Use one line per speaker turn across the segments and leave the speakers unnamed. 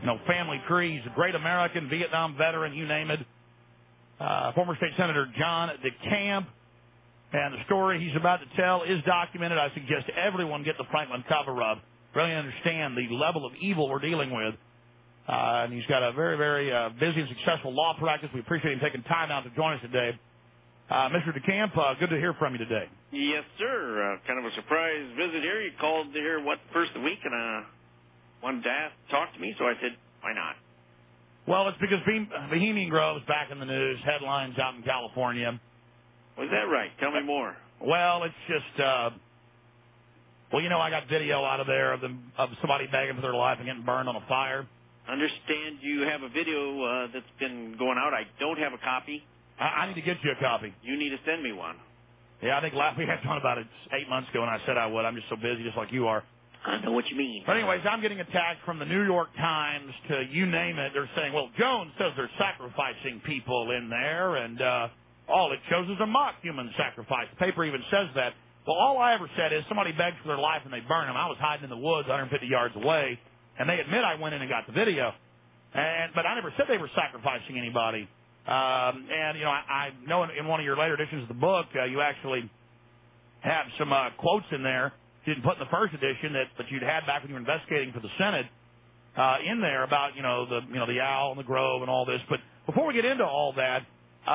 family tree. He's a great American, Vietnam veteran, you name it. Former State Senator John DeCamp. And the story he's about to tell is documented. I suggest everyone get the Franklin cover-up, really understand the level of evil we're dealing with. And he's got a very, very busy and successful law practice. We appreciate him taking time out to join us today. Mr. DeCamp, good to hear from you today.
Yes, sir. Kind of a surprise visit here. You called to hear first of the week and wanted to talk to me, so I said, why not?
Well, it's because Bohemian Grove's back in the news, headlines out in California.
Was that right? Tell me more.
Well, it's just, I got video out of there of somebody begging for their life and getting burned on a fire.
Understand you have a video that's been going out. I don't have a copy.
I need to get you a copy.
You need to send me one.
Yeah, I think we had one about it 8 months ago, and I said I would. I'm just so busy, just like you are.
I know what you mean.
But anyways, I'm getting attacked from the New York Times to you name it. They're saying, well, Jones says they're sacrificing people in there, and all it shows is a mock human sacrifice. The paper even says that. Well, all I ever said is somebody begs for their life and they burn them. I was hiding in the woods 150 yards away, and they admit I went in and got the video. But I never said they were sacrificing anybody. I know in one of your later editions of the book, you actually have some quotes in there you didn't put in the first edition that you'd had back when you were investigating for the Senate in there about the owl and the grove and all this. But before we get into all that,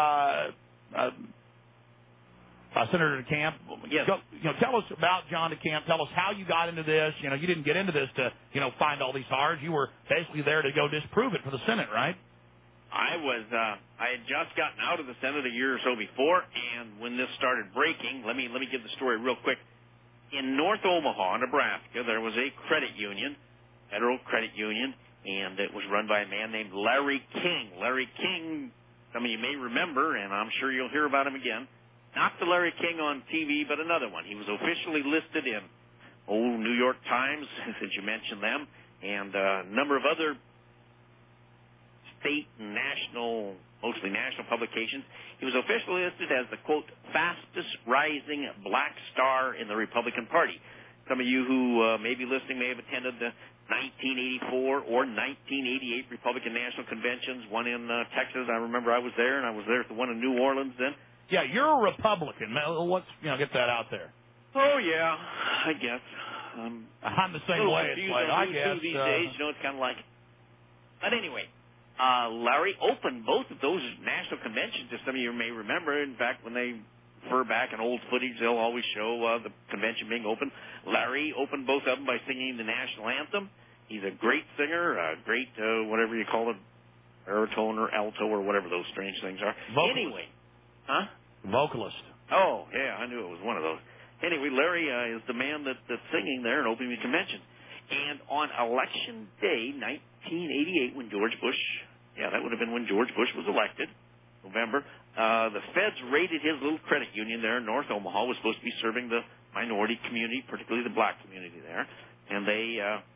Senator DeCamp,
yes.
Tell us about John DeCamp. Tell us how you got into this. You didn't get into this to find all these horrors. You were basically there to go disprove it for the Senate, right?
I had just gotten out of the Senate a year or so before, and when this started breaking, let me give the story real quick. In North Omaha, Nebraska, there was a credit union, federal credit union, and it was run by a man named Larry King. Larry King, some of you may remember, and I'm sure you'll hear about him again. Not the Larry King on TV, but another one. He was officially listed in New York Times, since you mentioned them, and a number of other state and national, mostly national publications. He was officially listed as the, quote, fastest rising black star in the Republican Party. Some of you who may be listening may have attended the 1984 or 1988 Republican National Conventions, one in Texas. I remember I was there, and I was there at the one in New Orleans then.
Yeah, you're a Republican. Let's get that out there.
Oh, yeah, I guess.
I'm the same way. It's like, I guess.
These days, it's kind of like. But anyway. Larry opened both of those national conventions, as some of you may remember. In fact, when they refer back in old footage, they'll always show the convention being open. Larry opened both of them by singing the national anthem. He's a great singer, a great, whatever you call it, baritone or alto or whatever those strange things are.
Vocalist.
Anyway. Huh?
Vocalist.
Oh, yeah, I knew it was one of those. Anyway, Larry is the man that's singing there and opening the convention. And on Election Day, 1988, when George Bush, that would have been when George Bush was elected, November, the feds raided his little credit union there in North Omaha. Was supposed to be serving the minority community, particularly the black community there, and they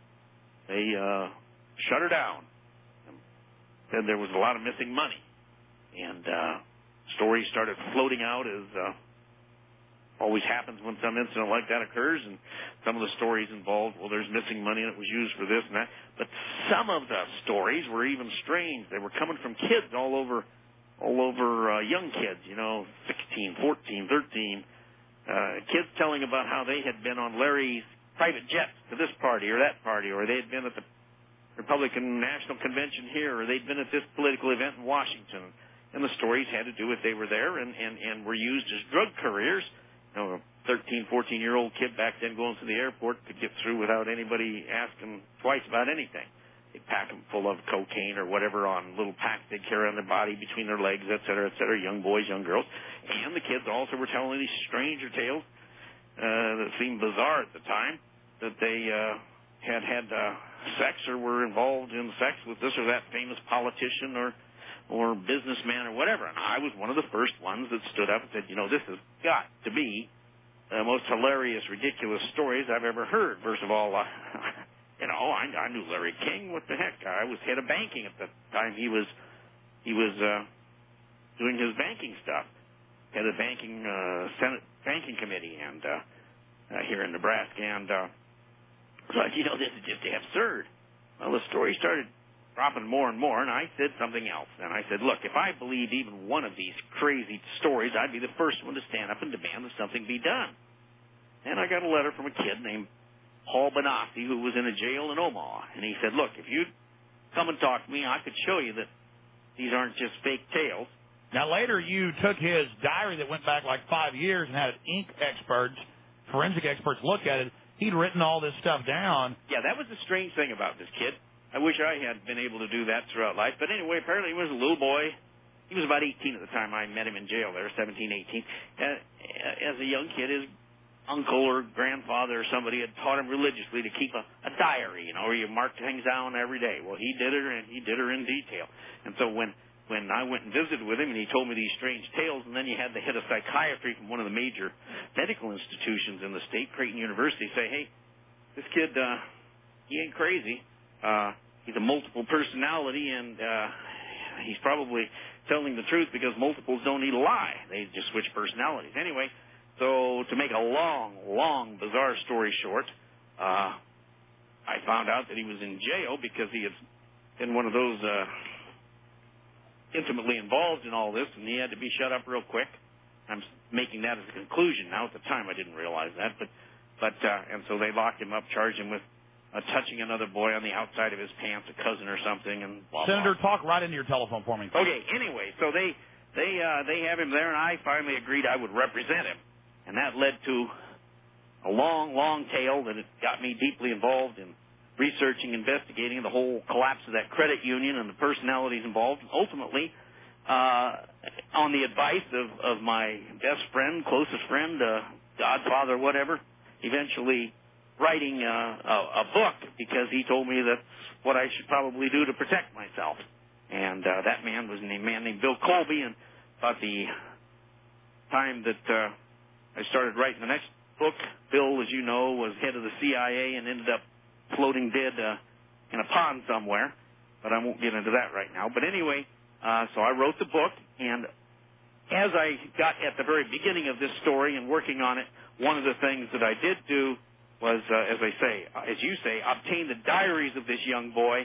shut her down. Said there was a lot of missing money, and stories started floating out as always happens when some incident like that occurs, and some of the stories involved, well, there's missing money and it was used for this and that. But some of the stories were even strange. They were coming from kids all over young kids, 16, 14, 13, kids telling about how they had been on Larry's private jets to this party or that party, or they had been at the Republican National Convention here, or they'd been at this political event in Washington. And the stories had to do with they were there and were used as drug couriers. A 13, 14-year-old kid back then going to the airport could get through without anybody asking twice about anything. They'd pack them full of cocaine or whatever on little packs they'd carry on their body between their legs, et cetera, young boys, young girls. And the kids also were telling these stranger tales that seemed bizarre at the time, that they had sex or were involved in sex with this or that famous politician or businessman or whatever. And I was one of the first ones that stood up and said, this has got to be the most hilarious, ridiculous stories I've ever heard. First of all, I knew Larry King. What the heck? I was head of banking at the time he was doing his banking stuff. Head of banking, Senate Banking Committee and here in Nebraska. And so, this is just absurd. Well, the story started dropping more and more, and I said something else. And I said, look, if I believed even one of these crazy stories, I'd be the first one to stand up and demand that something be done. And I got a letter from a kid named Paul Benassi, who was in a jail in Omaha. And he said, look, if you'd come and talk to me, I could show you that these aren't just fake tales.
Now, later you took his diary that went back like 5 years and had forensic experts look at it. He'd written all this stuff down.
Yeah, that was the strange thing about this kid. I wish I had been able to do that throughout life. But anyway, apparently he was a little boy. He was about 18 at the time I met him in jail there, 17, 18. As a young kid, his uncle or grandfather or somebody had taught him religiously to keep a diary, where you mark things down every day. Well, he did her in detail. And so when I went and visited with him and he told me these strange tales, and then you had the head of psychiatry from one of the major medical institutions in the state, Creighton University, say, hey, this kid, he ain't crazy. He's a multiple personality, and he's probably telling the truth because multiples don't need a lie. They just switch personalities. Anyway, so to make a long, bizarre story short, I found out that he was in jail because he had been one of those intimately involved in all this, and he had to be shut up real quick. I'm making that as a conclusion now. At the time, I didn't realize that, but and so they locked him up, charged him with touching another boy on the outside of his pants, a cousin or something, and blah,
Senator,
blah.
talk right into your telephone for me.
Okay. Anyway, so they have him there, and I finally agreed I would represent him, and that led to a long tale that it got me deeply involved in researching, investigating the whole collapse of that credit union and the personalities involved. Ultimately, on the advice of my best friend, closest friend, godfather, whatever, eventually writing a book because he told me that's what I should probably do to protect myself. And that man was a man named Bill Colby, and about the time that I started writing the next book, Bill, as you know, was head of the CIA and ended up floating dead in a pond somewhere, but I won't get into that right now. But anyway, so I wrote the book, and as I got at the very beginning of this story and working on it, one of the things that I did do was, as you say, obtain the diaries of this young boy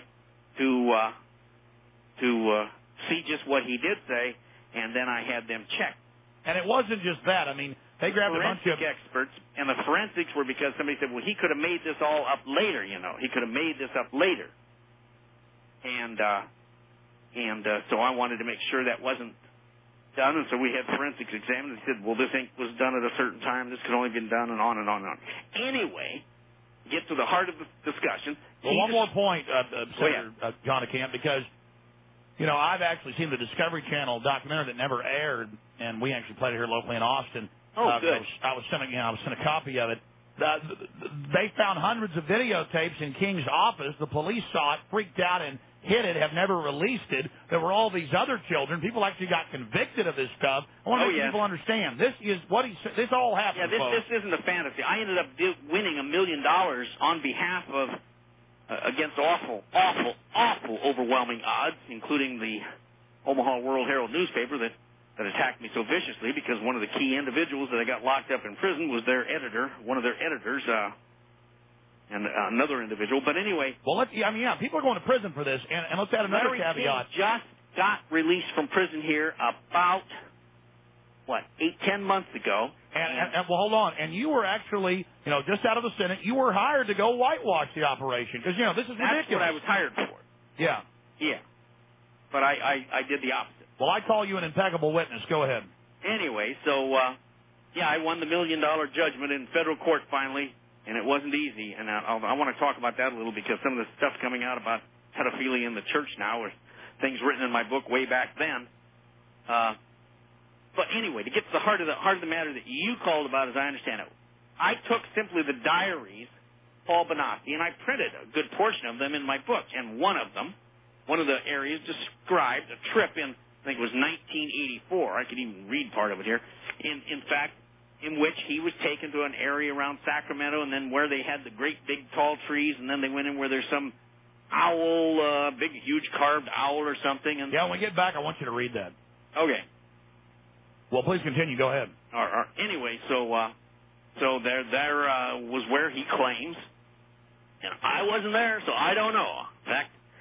to see just what he did say, and then I had them checked.
And it wasn't just that. I mean, they grabbed a bunch of
experts, and the forensics were because somebody said, well, he could have made this all up later, He could have made this up later. And so I wanted to make sure that wasn't done, and so we had forensics examined and said, well, this ink was done at a certain time, this could only have been done, and on and on and on. Anyway, get to the heart of the discussion.
Well, one more point, Senator John DeCamp, because, I've actually seen the Discovery Channel documentary that never aired, and we actually played it here locally in Austin.
Oh, good.
I was sent a copy of it. They found hundreds of videotapes in King's office. The police saw it, freaked out, and hid it, have never released it. There were all these other children. People actually got convicted of this stuff. I want to make people understand. This is what this all happened,
folks. This isn't a fantasy. I ended up winning $1 million on behalf of, against awful, overwhelming odds, including the Omaha World Herald newspaper that attacked me so viciously because one of the key individuals that I got locked up in prison was their editor, one of their editors, and another individual. But anyway,
well, people are going to prison for this, and let's add another
Larry
caveat.
King just got released from prison here about 8-10 months ago.
And well, hold on. And you were actually, just out of the Senate, you were hired to go whitewash the operation because this is ridiculous.
That's what I was hired for.
Yeah.
But I did the opposite.
Well, I call you an impeccable witness. Go ahead.
Anyway, so I won the $1 million judgment in federal court finally. And it wasn't easy, and I want to talk about that a little because some of the stuff coming out about pedophilia in the church now are things written in my book way back then. But anyway, to get to the heart of the matter that you called about, as I understand it, I took simply the diaries, Paul Benassi, and I printed a good portion of them in my book. And one of the areas described a trip in, I think it was 1984. I could even read part of it here. In fact, in which he was taken to an area around Sacramento, and then where they had the great big tall trees, and then they went in where there's some owl, big, huge carved owl or something. And
when we get back, I want you to read that.
Okay.
Well, please continue. Go ahead.
Anyway, so there was where he claims, and I wasn't there, so I don't know. In fact,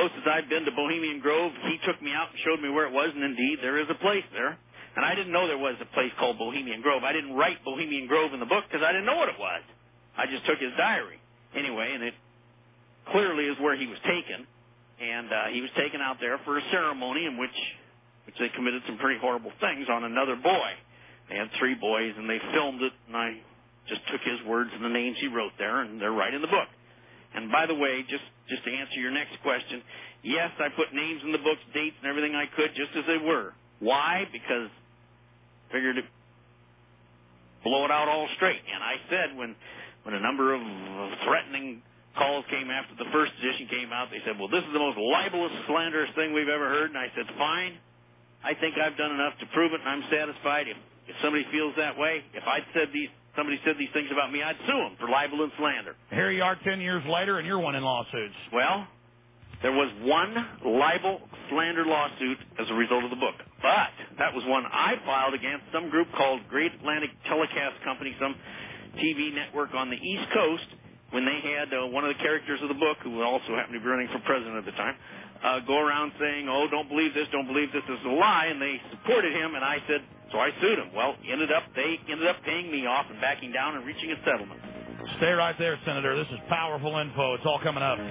closest I've been to Bohemian Grove. He took me out and showed me where it was, and indeed, there is a place there. And I didn't know there was a place called Bohemian Grove. I didn't write Bohemian Grove in the book because I didn't know what it was. I just took his diary. Anyway, and it clearly is where he was taken. And he was taken out there for a ceremony in which they committed some pretty horrible things on another boy. They had 3 boys, and they filmed it, and I just took his words and the names he wrote there, and they're right in the book. And by the way, just to answer your next question, yes, I put names in the books, dates, and everything I could just as they were. Why? Because I figured to blow it out all straight. And I said when a number of threatening calls came after the first edition came out, they said, well, this is the most libelous, slanderous thing we've ever heard. And I said, fine. I think I've done enough to prove it, and I'm satisfied. If somebody feels that way, if somebody said these things about me, I'd sue them for libel and slander.
Here you are 10 years later, and you're winning lawsuits.
Well, there was one libel slander lawsuit as a result of the book. But that was one I filed against some group called Great Atlantic Telecast Company, some TV network on the East Coast, when they had one of the characters of the book, who also happened to be running for president at the time, go around saying, oh, don't believe this is a lie, and they supported him, and I said, so I sued him. Well, they ended up paying me off and backing down and reaching a settlement.
Stay right there, Senator. This is powerful info. It's all coming up.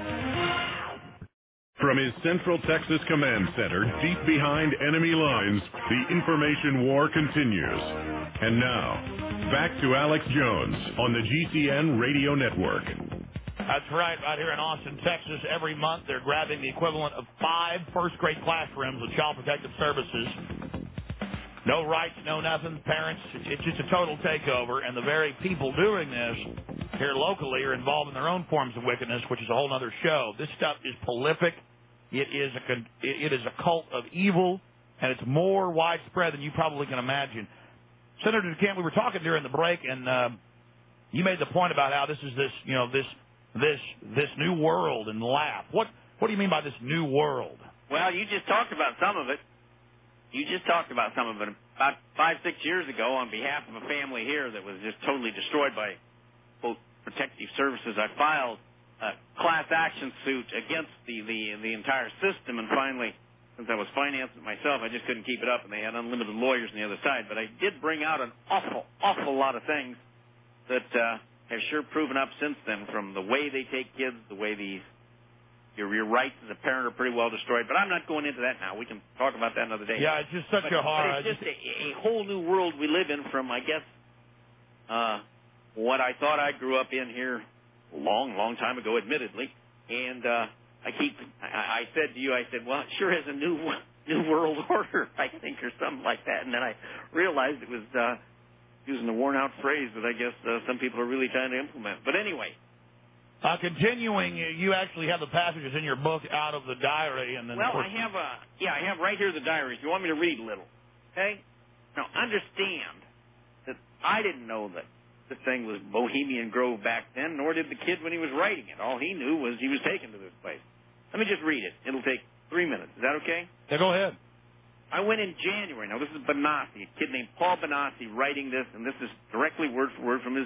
From his Central Texas Command Center, deep behind enemy lines, the information war continues. And now, back to Alex Jones on the GCN Radio Network.
That's right here in Austin, Texas. Every month they're grabbing the equivalent of 5 first-grade classrooms with Child Protective Services. No rights, no nothing. Parents, it's just a total takeover. And the very people doing this here locally are involved in their own forms of wickedness, which is a whole other show. This stuff is prolific. It is a cult of evil, and it's more widespread than you probably can imagine. Senator DeCamp, we were talking during the break, and you made the point about how this is this new world and laugh. What do you mean by this new world?
Well, you just talked about some of it. About 5-6 years ago, on behalf of a family here that was just totally destroyed by both protective services, I filed a class action suit against the entire system, and finally, since I was financing it myself, I just couldn't keep it up, and they had unlimited lawyers on the other side. But I did bring out an awful lot of things that have sure proven up since then, from the way they take kids, the way your rights as a parent are pretty well destroyed. But I'm not going into that now. We can talk about that another day.
Yeah, it's just such a horror.
But it's just a whole new world we live in from, I guess, what I thought I grew up in here a long time ago, admittedly. And I said to you, well, it sure has a new world order, I think, or something like that. And then I realized it was using a worn-out phrase that I guess some people are really trying to implement. But anyway.
Continuing, you actually have the passages in your book out of the diary, and then.
Well, I have right here the diary. If you want me to read a little, okay? Now, understand that I didn't know that the thing was Bohemian Grove back then, nor did the kid when he was writing it. All he knew was he was taken to this place. Let me just read it. It'll take 3 minutes. Is that okay?
Yeah, go ahead.
I went in January. Now, this is Benassi, a kid named Paul Benassi writing this, and this is directly word for word from his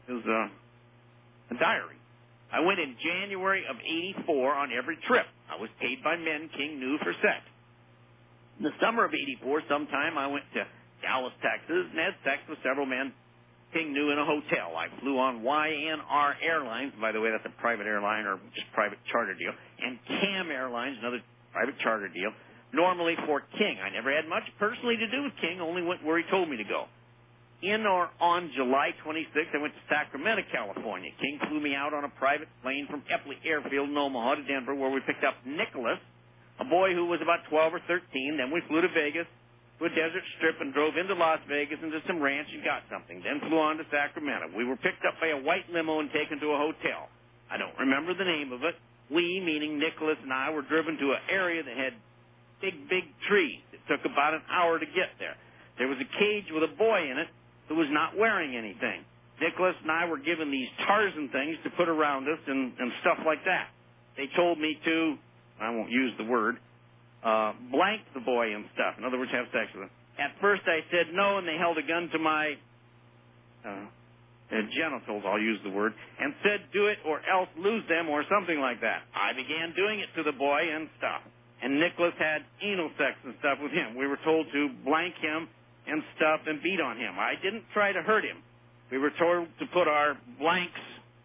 diary. I went in January of '84 on every trip. I was paid by men King knew for sex. In the summer of '84, sometime I went to Dallas, Texas, and had sex with several men King knew in a hotel. I flew on YNR Airlines. By the way, that's a private airline or just private charter deal. And CAM Airlines, another private charter deal, normally for King. I never had much personally to do with King, only went where he told me to go. In or on July 26th, I went to Sacramento, California. King flew me out on a private plane from Epley Airfield in Omaha to Denver, where we picked up Nicholas, a boy who was about 12 or 13. Then we flew to Vegas, to a desert strip, and drove into Las Vegas into some ranch and got something. Then flew on to Sacramento. We were picked up by a white limo and taken to a hotel. I don't remember the name of it. We, meaning Nicholas and I, were driven to an area that had big trees. It took about an hour to get there. There was a cage with a boy in it who was not wearing anything. Nicholas and I were given these Tarzan things to put around us and stuff like that. They told me to, I won't use the word, blank the boy and stuff. In other words, have sex with him. At first I said no, and they held a gun to my genitals, I'll use the word, and said, "Do it or else lose them," or something like that. I began doing it to the boy and stuff. And Nicholas had anal sex and stuff with him. We were told to blank him and stuff and beat on him. I didn't try to hurt him. We were told to put our blanks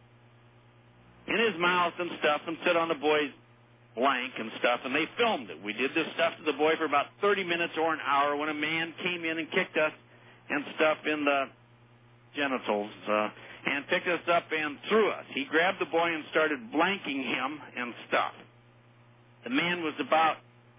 in his mouth and stuff and sit on the boy's blank and stuff, and they filmed it. We did this stuff to the boy for about 30 minutes or an hour when a man came in and kicked us and stuff in the genitals and picked us up and threw us. He grabbed the boy and started blanking him and stuff. The man was about,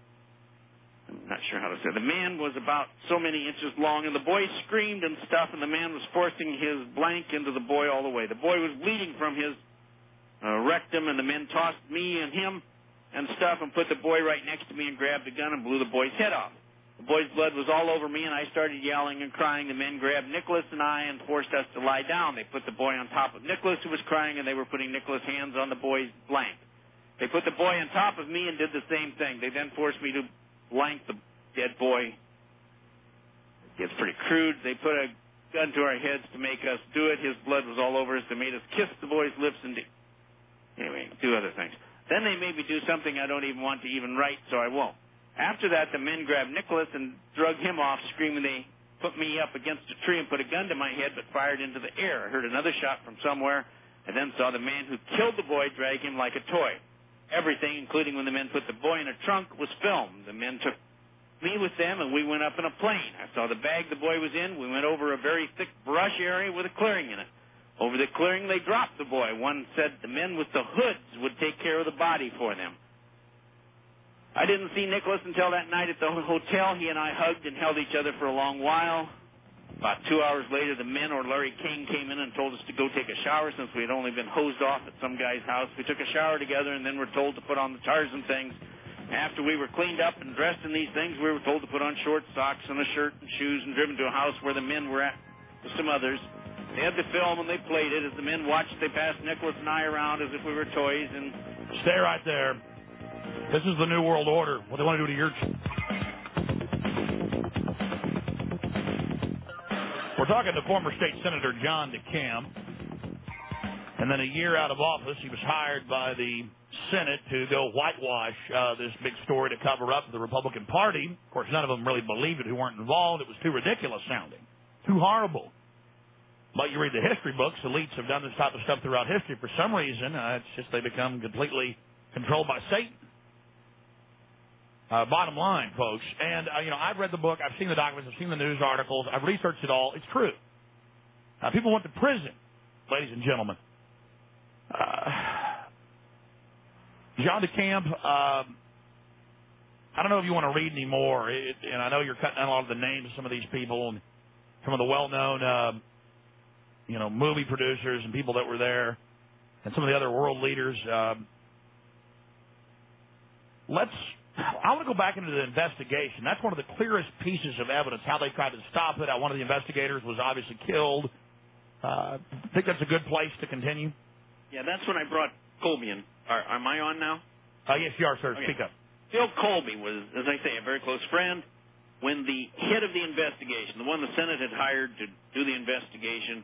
I'm not sure how to say it, the man was about so many inches long, and the boy screamed and stuff, and the man was forcing his blank into the boy all the way. The boy was bleeding from his rectum, and the men tossed me and him and stuff and put the boy right next to me and grabbed a gun and blew the boy's head off. The boy's blood was all over me, and I started yelling and crying. The men grabbed Nicholas and I and forced us to lie down. They put the boy on top of Nicholas, who was crying, and they were putting Nicholas' hands on the boy's blank. They put the boy on top of me and did the same thing. They then forced me to blank the dead boy. It's pretty crude. They put a gun to our heads to make us do it. His blood was all over us. They made us kiss the boy's lips and anyway, do other things. Then they made me do something I don't even want to even write, so I won't. After that, the men grabbed Nicholas and drug him off, screaming. They put me up against a tree and put a gun to my head, but fired into the air. I heard another shot from somewhere, and then saw the man who killed the boy drag him like a toy. Everything, including when the men put the boy in a trunk, was filmed. The men took me with them, and we went up in a plane. I saw the bag the boy was in. We went over a very thick brush area with a clearing in it. Over the clearing, they dropped the boy. One said the men with the hoods would take care of the body for them. I didn't see Nicholas until that night at the hotel. He and I hugged and held each other for a long while. About 2 hours later, the men or Larry King came in and told us to go take a shower since we had only been hosed off at some guy's house. We took a shower together and then were told to put on the Tarzan things. After we were cleaned up and dressed in these things, we were told to put on shorts, socks, and a shirt and shoes and driven to a house where the men were at with some others. They had the film and they played it. As the men watched, they passed Nicholas and I around as if we were toys. And
stay right there. This is the New World Order. What they want to do to your... We're talking to former state senator John DeCamp. And then a year out of office, he was hired by the Senate to go whitewash this big story to cover up the Republican Party. Of course, none of them really believed it who weren't involved. It was too ridiculous sounding, too horrible. But you read the history books, elites have done this type of stuff throughout history. For some reason, it's just they become completely controlled by Satan. Bottom line, folks, and, I've read the book, I've seen the documents, I've seen the news articles, I've researched it all. It's true. People went to prison, ladies and gentlemen. John DeCamp, I don't know if you want to read any more, and I know you're cutting out a lot of the names of some of these people, and some of the well-known, movie producers and people that were there, and some of the other world leaders. I want to go back into the investigation. That's one of the clearest pieces of evidence, how they tried to stop it, how one of the investigators was obviously killed. I think that's a good place to continue.
Yeah, that's when I brought Colby in. Am I on now?
Yes, you are, sir.
Okay.
Speak up.
Bill Colby was, as I say, a very close friend. When the head of the investigation, the one the Senate had hired to do the investigation,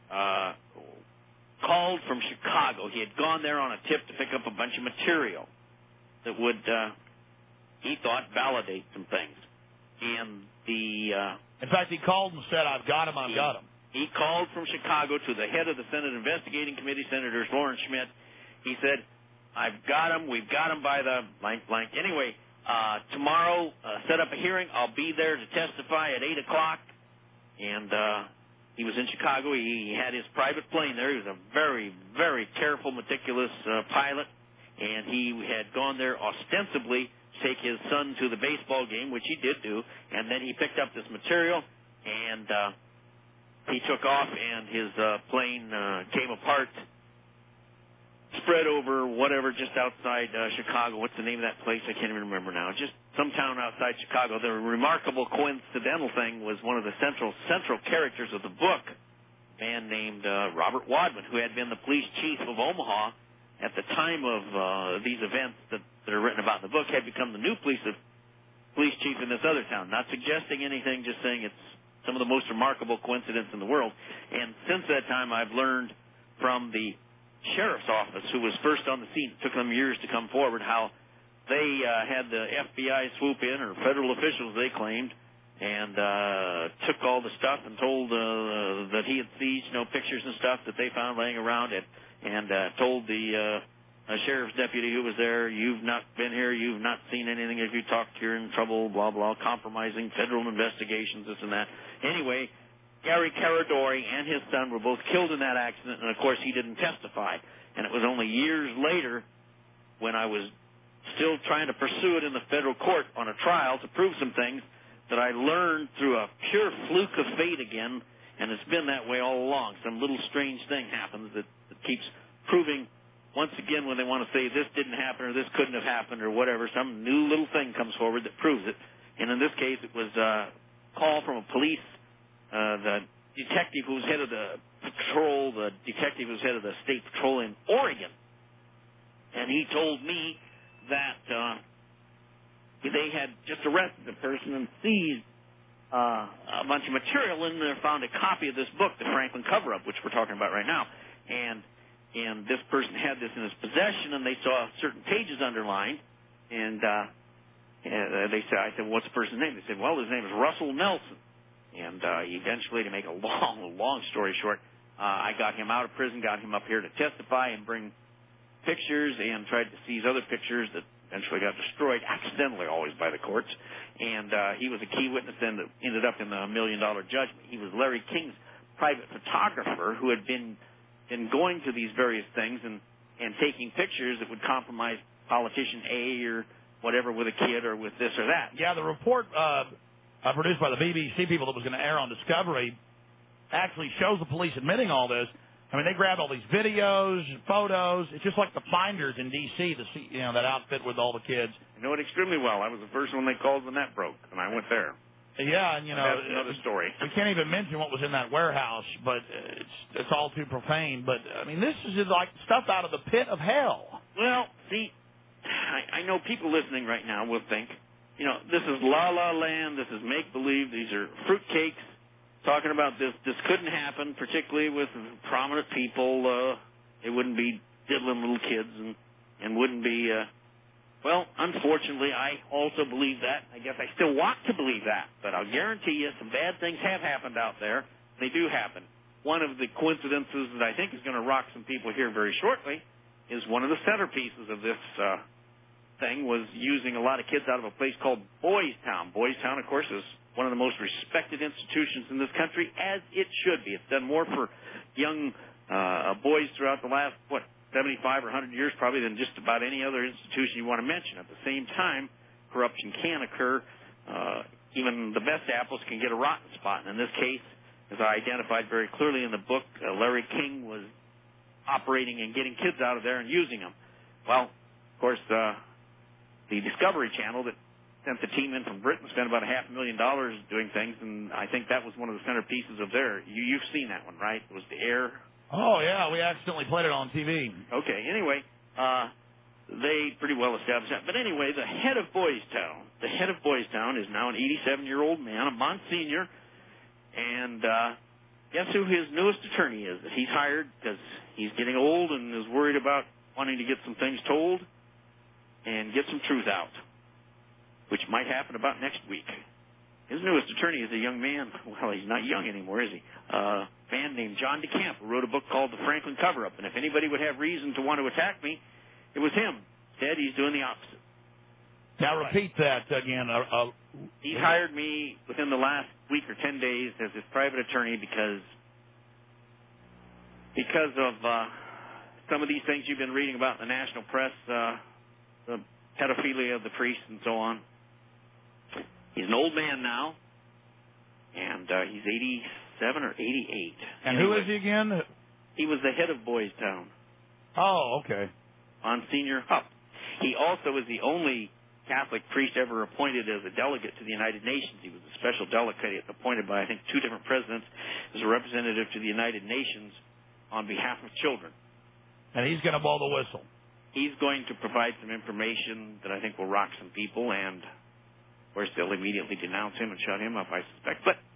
called from Chicago. He had gone there on a tip to pick up a bunch of material that would, he thought, validate some things. And
in fact, he called and said, I've got him.
He called from Chicago to the head of the Senate Investigating Committee, Senator Lawrence Schmidt. He said, I've got him. We've got him by the blank, blank. Anyway, tomorrow, set up a hearing. I'll be there to testify at 8 o'clock. And he was in Chicago. He had his private plane there. He was a very, very careful, meticulous pilot. And he had gone there ostensibly to take his son to the baseball game, which he did do. And then he picked up this material, and he took off, and his plane came apart, spread over whatever, just outside Chicago. What's the name of that place? I can't even remember now. Just some town outside Chicago. The remarkable coincidental thing was one of the central characters of the book, a man named Robert Wadman, who had been the police chief of Omaha at the time of these events that are written about in the book, had become the new police chief in this other town. Not suggesting anything, just saying it's some of the most remarkable coincidences in the world. And since that time, I've learned from the sheriff's office, who was first on the scene, it took them years to come forward, how they had the FBI swoop in, or federal officials, they claimed, and took all the stuff and told that he had seized, pictures and stuff that they found laying around it, and told the sheriff's deputy who was there, "You've not been here, you've not seen anything. If you talked, you're in trouble, blah, blah, compromising federal investigations, this and that." Anyway, Gary Caradori and his son were both killed in that accident, and of course he didn't testify. And it was only years later, when I was still trying to pursue it in the federal court on a trial to prove some things, that I learned through a pure fluke of fate again, and it's been that way all along. Some little strange thing happens that keeps proving once again when they want to say this didn't happen or this couldn't have happened or whatever, some new little thing comes forward that proves it. And in this case, it was a call from a police, the detective who was head of the patrol, the detective who was head of the state patrol in Oregon. And he told me that they had just arrested the person and seized a bunch of material in there, found a copy of this book, The Franklin Cover-Up, which we're talking about right now. And this person had this in his possession, and they saw certain pages underlined. And I said, "What's the person's name?" They said, "Well, his name is Russell Nelson." And eventually, to make a long story short, I got him out of prison, got him up here to testify and bring pictures, and tried to seize other pictures that eventually got destroyed, accidentally always by the courts. And he was a key witness then that ended up in the $1 million judgment. He was Larry King's private photographer who had been going to these various things and taking pictures that would compromise politician A or whatever with a kid or with this or that.
Yeah, the report produced by the BBC people that was going to air on Discovery actually shows the police admitting all this. I mean, they grabbed all these videos, photos. It's just like the Finders in D.C., that outfit with all the kids.
I know it extremely well. I was the first one they called when that broke, and I went there.
Yeah, and
that's another story.
We can't even mention what was in that warehouse, but it's all too profane. But I mean, this is like stuff out of the pit of hell.
Well, see, I know people listening right now will think, this is La La Land, this is make believe, these are fruitcakes. Talking about this couldn't happen, particularly with prominent people. It wouldn't be diddling little kids and wouldn't be. Well, unfortunately, I also believe that. I guess I still want to believe that, but I'll guarantee you some bad things have happened out there. They do happen. One of the coincidences that I think is going to rock some people here very shortly is one of the centerpieces of this thing was using a lot of kids out of a place called Boys Town. Boys Town, of course, is one of the most respected institutions in this country, as it should be. It's done more for young boys throughout the last, 75 or 100 years probably than just about any other institution you want to mention. At the same time, corruption can occur. Even the best apples can get a rotten spot. And in this case, as I identified very clearly in the book, Larry King was operating and getting kids out of there and using them. Well, of course, the Discovery Channel that sent the team in from Britain, spent about $500,000 doing things, and I think that was one of the centerpieces of their. You've seen that one, right? It was the Air.
Oh, yeah, we accidentally played it on TV.
Okay, anyway, they pretty well established that. But anyway, the head of Boys Town is now an 87-year-old man, a Monsignor, and guess who his newest attorney is that he's hired because he's getting old and is worried about wanting to get some things told and get some truth out, which might happen about next week. His newest attorney is a young man. Well, he's not young anymore, is he? A man named John DeCamp, who wrote a book called The Franklin Cover-Up. And if anybody would have reason to want to attack me, it was him. Instead, he's doing the opposite.
Now, repeat that again.
He hired me within the last week or 10 days as his private attorney because of some of these things you've been reading about in the national press, the pedophilia of the priests and so on. He's an old man now, and he's 87 or 88.
And who is he again?
He was the head of Boys Town.
Oh, okay.
Monsignor Hupp. He also was the only Catholic priest ever appointed as a delegate to the United Nations. He was a special delegate appointed by, I think, 2 different presidents as a representative to the United Nations on behalf of children.
And he's going to blow the whistle.
He's going to provide some information that I think will rock some people, and of course they'll immediately denounce him and shut him up, I suspect. But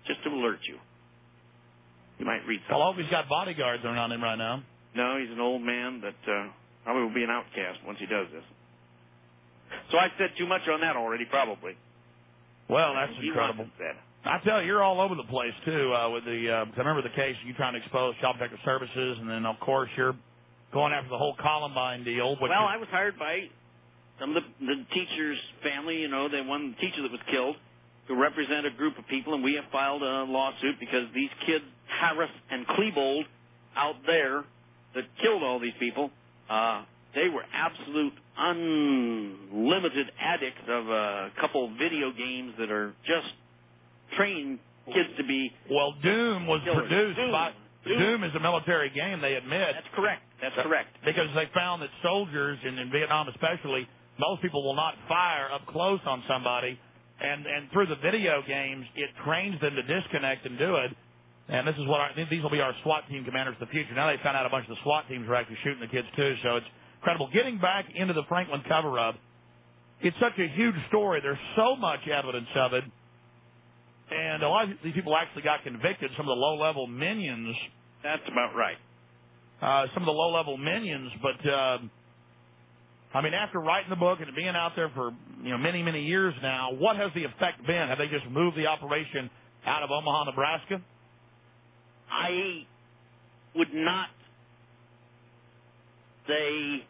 just to alert you. You might read something.
Well, I hope he's got bodyguards around him right now.
No, he's an old man that probably will be an outcast once he does this. So I've said too much on that already, probably.
Well, that's incredible. I tell you, you're all over the place, too, with the, I remember the case you trying to expose Child Protective Services, and then, of course, you're going after the whole Columbine deal.
Well, I was hired by some of the teacher's family, you know, the one teacher that was killed, to represent a group of people, and we have filed a lawsuit because these kids, Harris and Klebold, out there that killed all these people, they were absolute unlimited addicts of a couple video games that are just training kids to be.
Well, Doom was
killers.
produced by. Doom is a military game, they admit.
That's correct. That's correct.
Because they found that soldiers, and in Vietnam especially, most people will not fire up close on somebody. And through the video games, it trains them to disconnect and do it. And this is what these will be our SWAT team commanders of the future. Now they found out a bunch of the SWAT teams were actually shooting the kids too, so it's incredible. Getting back into the Franklin cover-up, it's such a huge story. There's so much evidence of it. And a lot of these people actually got convicted, some of the low-level minions.
That's about right.
Some of the low-level minions, but I mean, after writing the book and being out there for many, many years now, what has the effect been? Have they just moved the operation out of Omaha, Nebraska?
I would not say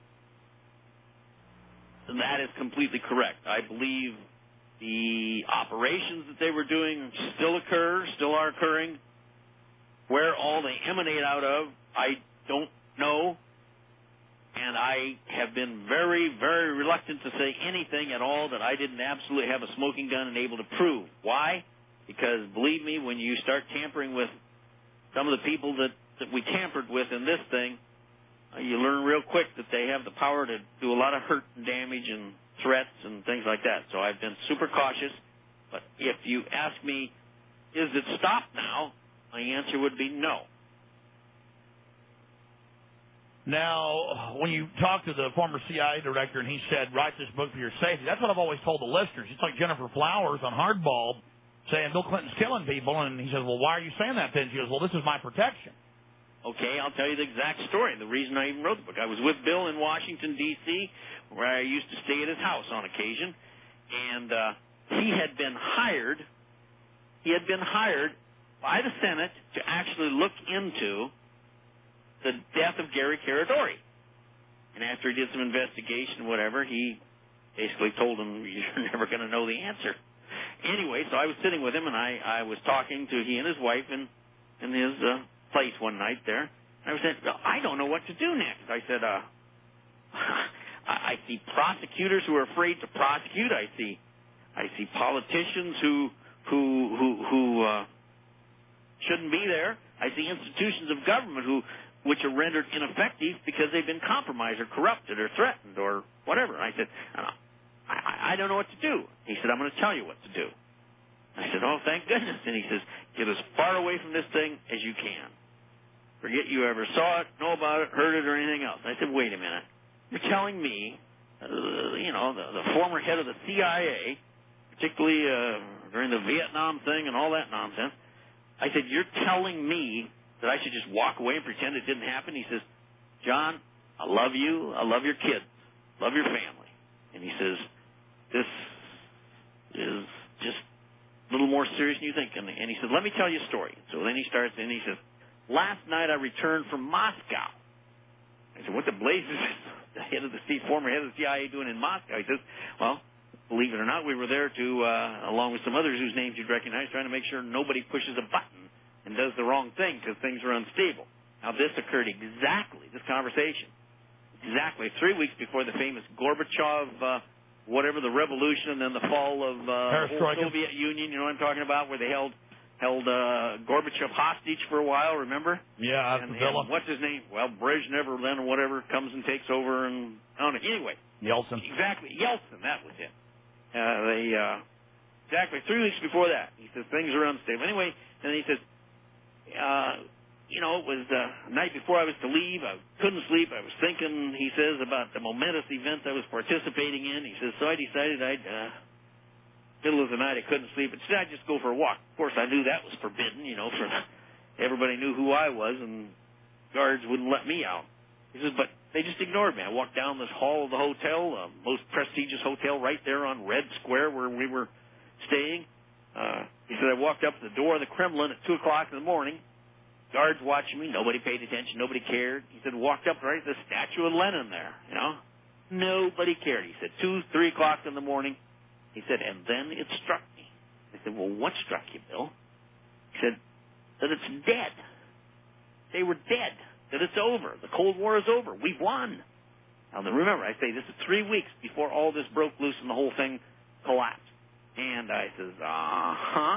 that is completely correct. I believe the operations that they were doing still are occurring. Where all they emanate out of, I don't know. And I have been very, very reluctant to say anything at all that I didn't absolutely have a smoking gun and able to prove. Why? Because, believe me, when you start tampering with some of the people that we tampered with in this thing, you learn real quick that they have the power to do a lot of hurt and damage and threats and things like that. So I've been super cautious. But if you ask me, is it stopped now? My answer would be no.
Now, when you talk to the former CIA director and he said, write this book for your safety, that's what I've always told the listeners. It's like Jennifer Flowers on Hardball saying Bill Clinton's killing people, and he says, well, why are you saying that then? She goes, well, this is my protection.
Okay, I'll tell you the exact story. The reason I even wrote the book. I was with Bill in Washington, D.C., where I used to stay at his house on occasion, and he had been hired by the Senate to actually look into the death of Gary Caradori. And after he did some investigation, whatever, he basically told him, you're never going to know the answer. Anyway, so I was sitting with him, and I was talking to he and his wife in his place one night there. I said, I don't know what to do next. I said, I see prosecutors who are afraid to prosecute. I see politicians who shouldn't be there. I see institutions of government which are rendered ineffective because they've been compromised or corrupted or threatened or whatever. I said, I don't know what to do. He said, I'm going to tell you what to do. I said, oh, thank goodness. And he says, get as far away from this thing as you can. Forget you ever saw it, know about it, heard it, or anything else. I said, wait a minute. You're telling me, the former head of the CIA, particularly during the Vietnam thing and all that nonsense, I said, you're telling me that I should just walk away and pretend it didn't happen? He says, John, I love you. I love your kids. Love your family. And he says, this is just a little more serious than you think. And he said, let me tell you a story. So then he starts, and he says, last night I returned from Moscow. I said, what the blazes is the former head of the CIA doing in Moscow? He says, well, believe it or not, we were there to, along with some others whose names you'd recognize, trying to make sure nobody pushes a button and does the wrong thing because things are unstable. Now, this occurred this conversation, exactly 3 weeks before the famous Gorbachev, whatever, the revolution and then the fall of the Soviet Union, you know what I'm talking about, where they held Gorbachev hostage for a while, remember?
Yeah,
and what's his name? Well, Brezhnev or then whatever comes and takes over and anyway.
Yeltsin.
Exactly, Yeltsin, that was it. Exactly 3 weeks before that. He says things are unstable. Anyway, and he says, it was the night before I was to leave. I couldn't sleep. I was thinking, he says, about the momentous events I was participating in. He says, so I decided I'd middle of the night, I couldn't sleep. Instead, I'd just go for a walk. Of course, I knew that was forbidden, everybody knew who I was, and guards wouldn't let me out. He says, but they just ignored me. I walked down this hall of the hotel, most prestigious hotel right there on Red Square where we were staying. He said, I walked up to the door of the Kremlin at 2 o'clock in the morning. Guards watching me. Nobody paid attention. Nobody cared. He said, walked up right to the statue of Lenin there, Nobody cared. He said, 2, 3 o'clock in the morning. He said, and then it struck me. I said, well, what struck you, Bill? He said, that it's dead. They were dead. That it's over. The Cold War is over. We've won. Now, remember, I say this is 3 weeks before all this broke loose and the whole thing collapsed. And I says, uh-huh.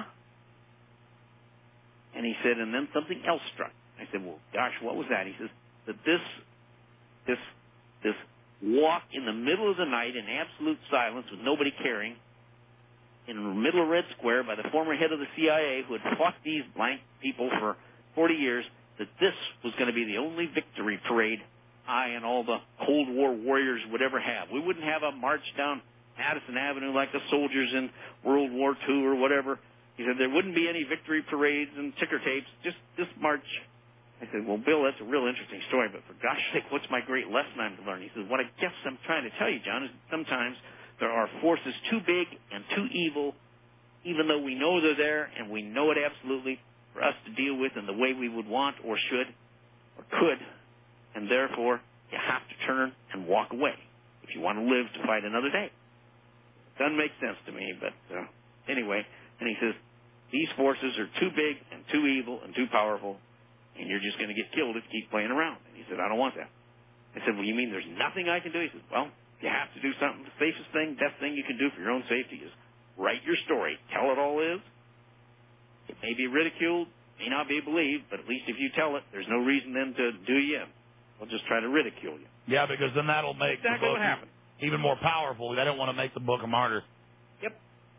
And he said, and then something else struck. I said, well, gosh, what was that? He says, that this walk in the middle of the night in absolute silence with nobody caring in the middle of Red Square by the former head of the CIA who had fought these blank people for 40 years, that this was going to be the only victory parade I and all the Cold War warriors would ever have. We wouldn't have a march down Madison Avenue like the soldiers in World War II or whatever. He said there wouldn't be any victory parades and ticker tapes, just this march. I said, well, Bill, that's a real interesting story, but for gosh sake, what's my great lesson I'm to learn? He says, what I guess I'm trying to tell you, John, is sometimes there are forces too big and too evil, even though we know they're there and we know it absolutely, for us to deal with in the way we would want or should or could, and therefore you have to turn and walk away if you want to live to fight another day. Doesn't make sense to me, but anyway. And he says, these forces are too big and too evil and too powerful, and you're just going to get killed if you keep playing around. And he said, I don't want that. I said, well, you mean there's nothing I can do? He said, well, you have to do something. The safest thing, best thing you can do for your own safety is write your story. Tell it all is. It may be ridiculed, may not be believed, but at least if you tell it, there's no reason then to do you in. They'll just try to ridicule you.
Yeah, because then that'll make
exactly
the book
what happened.
Even more powerful. They don't want to make the book a martyr.
Yep.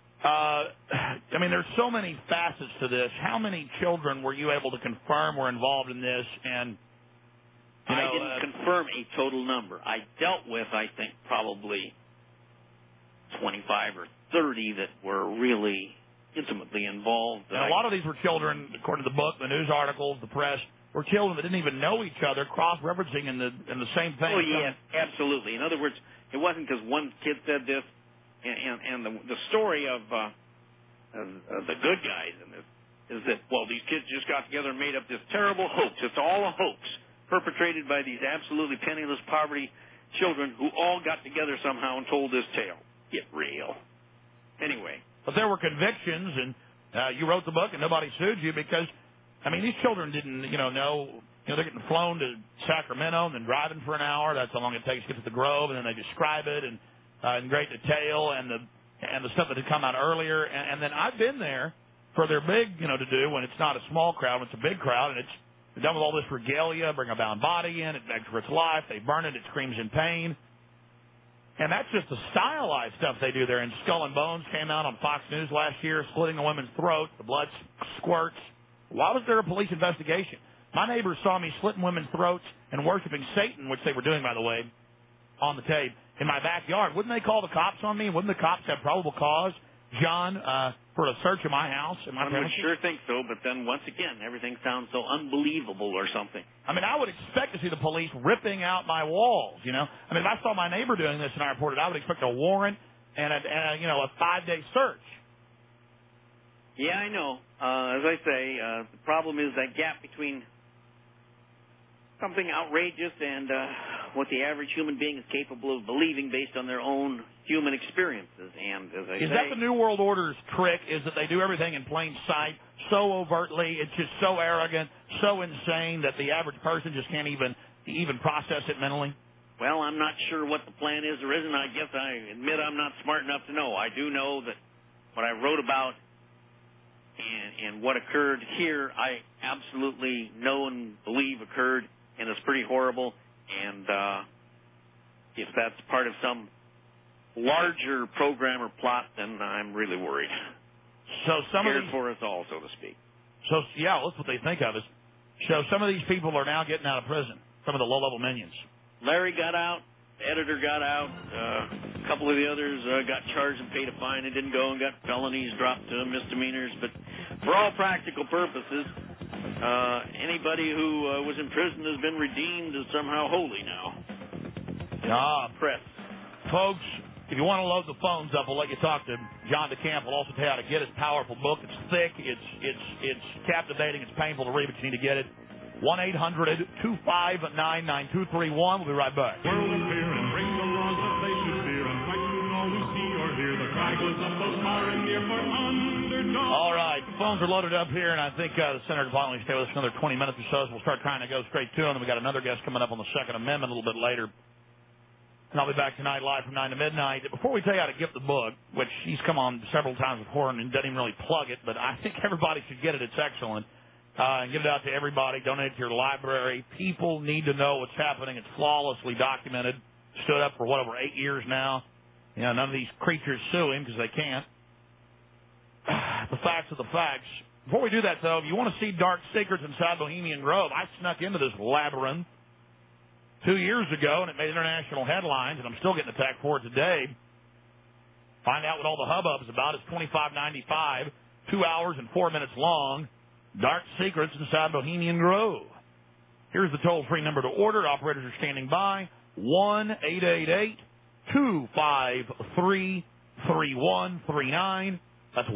I mean, there's so many facets to this. How many children were you able to confirm were involved in this? And
I didn't confirm a total number. I dealt with, I think, probably 25 or 30 that were really intimately involved.
And a lot of these were children, according to the book, the news articles, the press, were children that didn't even know each other, cross-referencing in the same thing.
Oh, yes, absolutely. In other words, it wasn't because one kid said this, and the story of the good guys in this is that, well, these kids just got together and made up this terrible hoax. It's all a hoax perpetrated by these absolutely penniless poverty children who all got together somehow and told this tale. Get real. Anyway.
But there were convictions, and you wrote the book, and nobody sued you because, I mean, these children didn't, know they're getting flown to Sacramento and then driving for an hour. That's how long it takes to get to the Grove, and then they describe it in great detail and the stuff that had come out earlier. And then I've been there for their big, to do when it's not a small crowd, when it's a big crowd, and it's done with all this regalia, bring a bound body in, it begs for its life, they burn it, it screams in pain. And that's just the stylized stuff they do there. And Skull and Bones came out on Fox News last year, splitting a woman's throat, the blood squirts. Why was there a police investigation? My neighbors saw me slitting women's throats and worshiping Satan, which they were doing, by the way, on the tape, in my backyard. Wouldn't they call the cops on me? Wouldn't the cops have probable cause, John, for a search of my house and my
I would sure think so, but then once again, everything sounds so unbelievable or something.
I mean, I would expect to see the police ripping out my walls, I mean, if I saw my neighbor doing this and I reported, I would expect a warrant and a 5-day search.
Yeah, I know. As I say, the problem is that gap between something outrageous and what the average human being is capable of believing based on their own human experiences. And as I say,
is that the New World Order's trick? Is that they do everything in plain sight, so overtly, it's just so arrogant, so insane that the average person just can't even process it mentally?
Well, I'm not sure what the plan is or isn't. I guess I admit I'm not smart enough to know. I do know that what I wrote about and what occurred here, I absolutely know and believe occurred, and it's pretty horrible. And if that's part of some larger program or plot, then I'm really worried.
So some
Scared
of these,
for us all, so to speak.
So yeah, that's what they think of us. So some of these people are now getting out of prison. Some of the low-level minions.
Larry got out. The editor got out. A couple of the others got charged and paid a fine and didn't go and got felonies dropped to misdemeanors. But for all practical purposes, anybody who was in prison has been redeemed as somehow holy now. Press.
Folks, if you want to load the phones up, we'll let you talk to John DeCamp. We'll also tell you how to get his powerful book. It's thick, it's captivating, it's painful to read, but you need to get it. 1-800-259-9231. We'll be right back.
World of fear and bring the laws that they should fear and fight to all who see or hear. The cry goes up both far and near for underdog.
All right, phones are loaded up here, and I think the Senator will finally stay with us another 20 minutes or so, so we'll start trying to go straight to him. And we got another guest coming up on the Second Amendment a little bit later. And I'll be back tonight live from 9 to midnight. Before we tell you how to get the book, which he's come on several times before and doesn't even really plug it, but I think everybody should get it. It's excellent. And give it out to everybody. Donate it to your library. People need to know what's happening. It's flawlessly documented. Stood up for, over 8 years now. You know, none of these creatures sue him because they can't. The facts are the facts. Before we do that, though, if you want to see dark secrets inside Bohemian Grove, I snuck into this labyrinth 2 years ago, and it made international headlines, and I'm still getting attacked for it today. Find out what all the hubbub's about. It's $25.95, 2 hours and 4 minutes long. Dark secrets inside Bohemian Grove. Here's the toll-free number to order. Operators are standing by. 1-888-253-3139. That's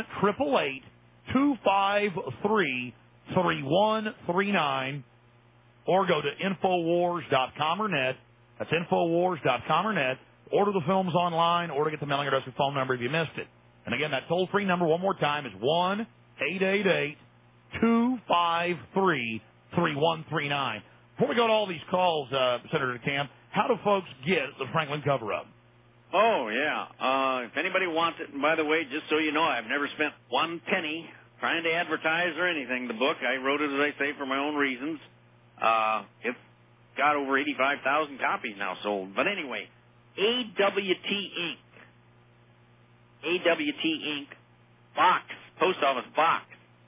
1-888-253-3139. Or go to Infowars.com or net. That's Infowars.com or net. Order the films online or to get the mailing address or phone number if you missed it. And again, that toll-free number one more time is 1-888-253-3139. Before we go to all these calls, Senator DeCamp, how do folks get the Franklin cover-up?
Oh, yeah. If anybody wants it, and by the way, just so you know, I've never spent one penny trying to advertise or anything. The book, I wrote it, as I say, for my own reasons. It's got over 85,000 copies now sold. But anyway, AWT Inc. AWT Inc. Box, Post Office Box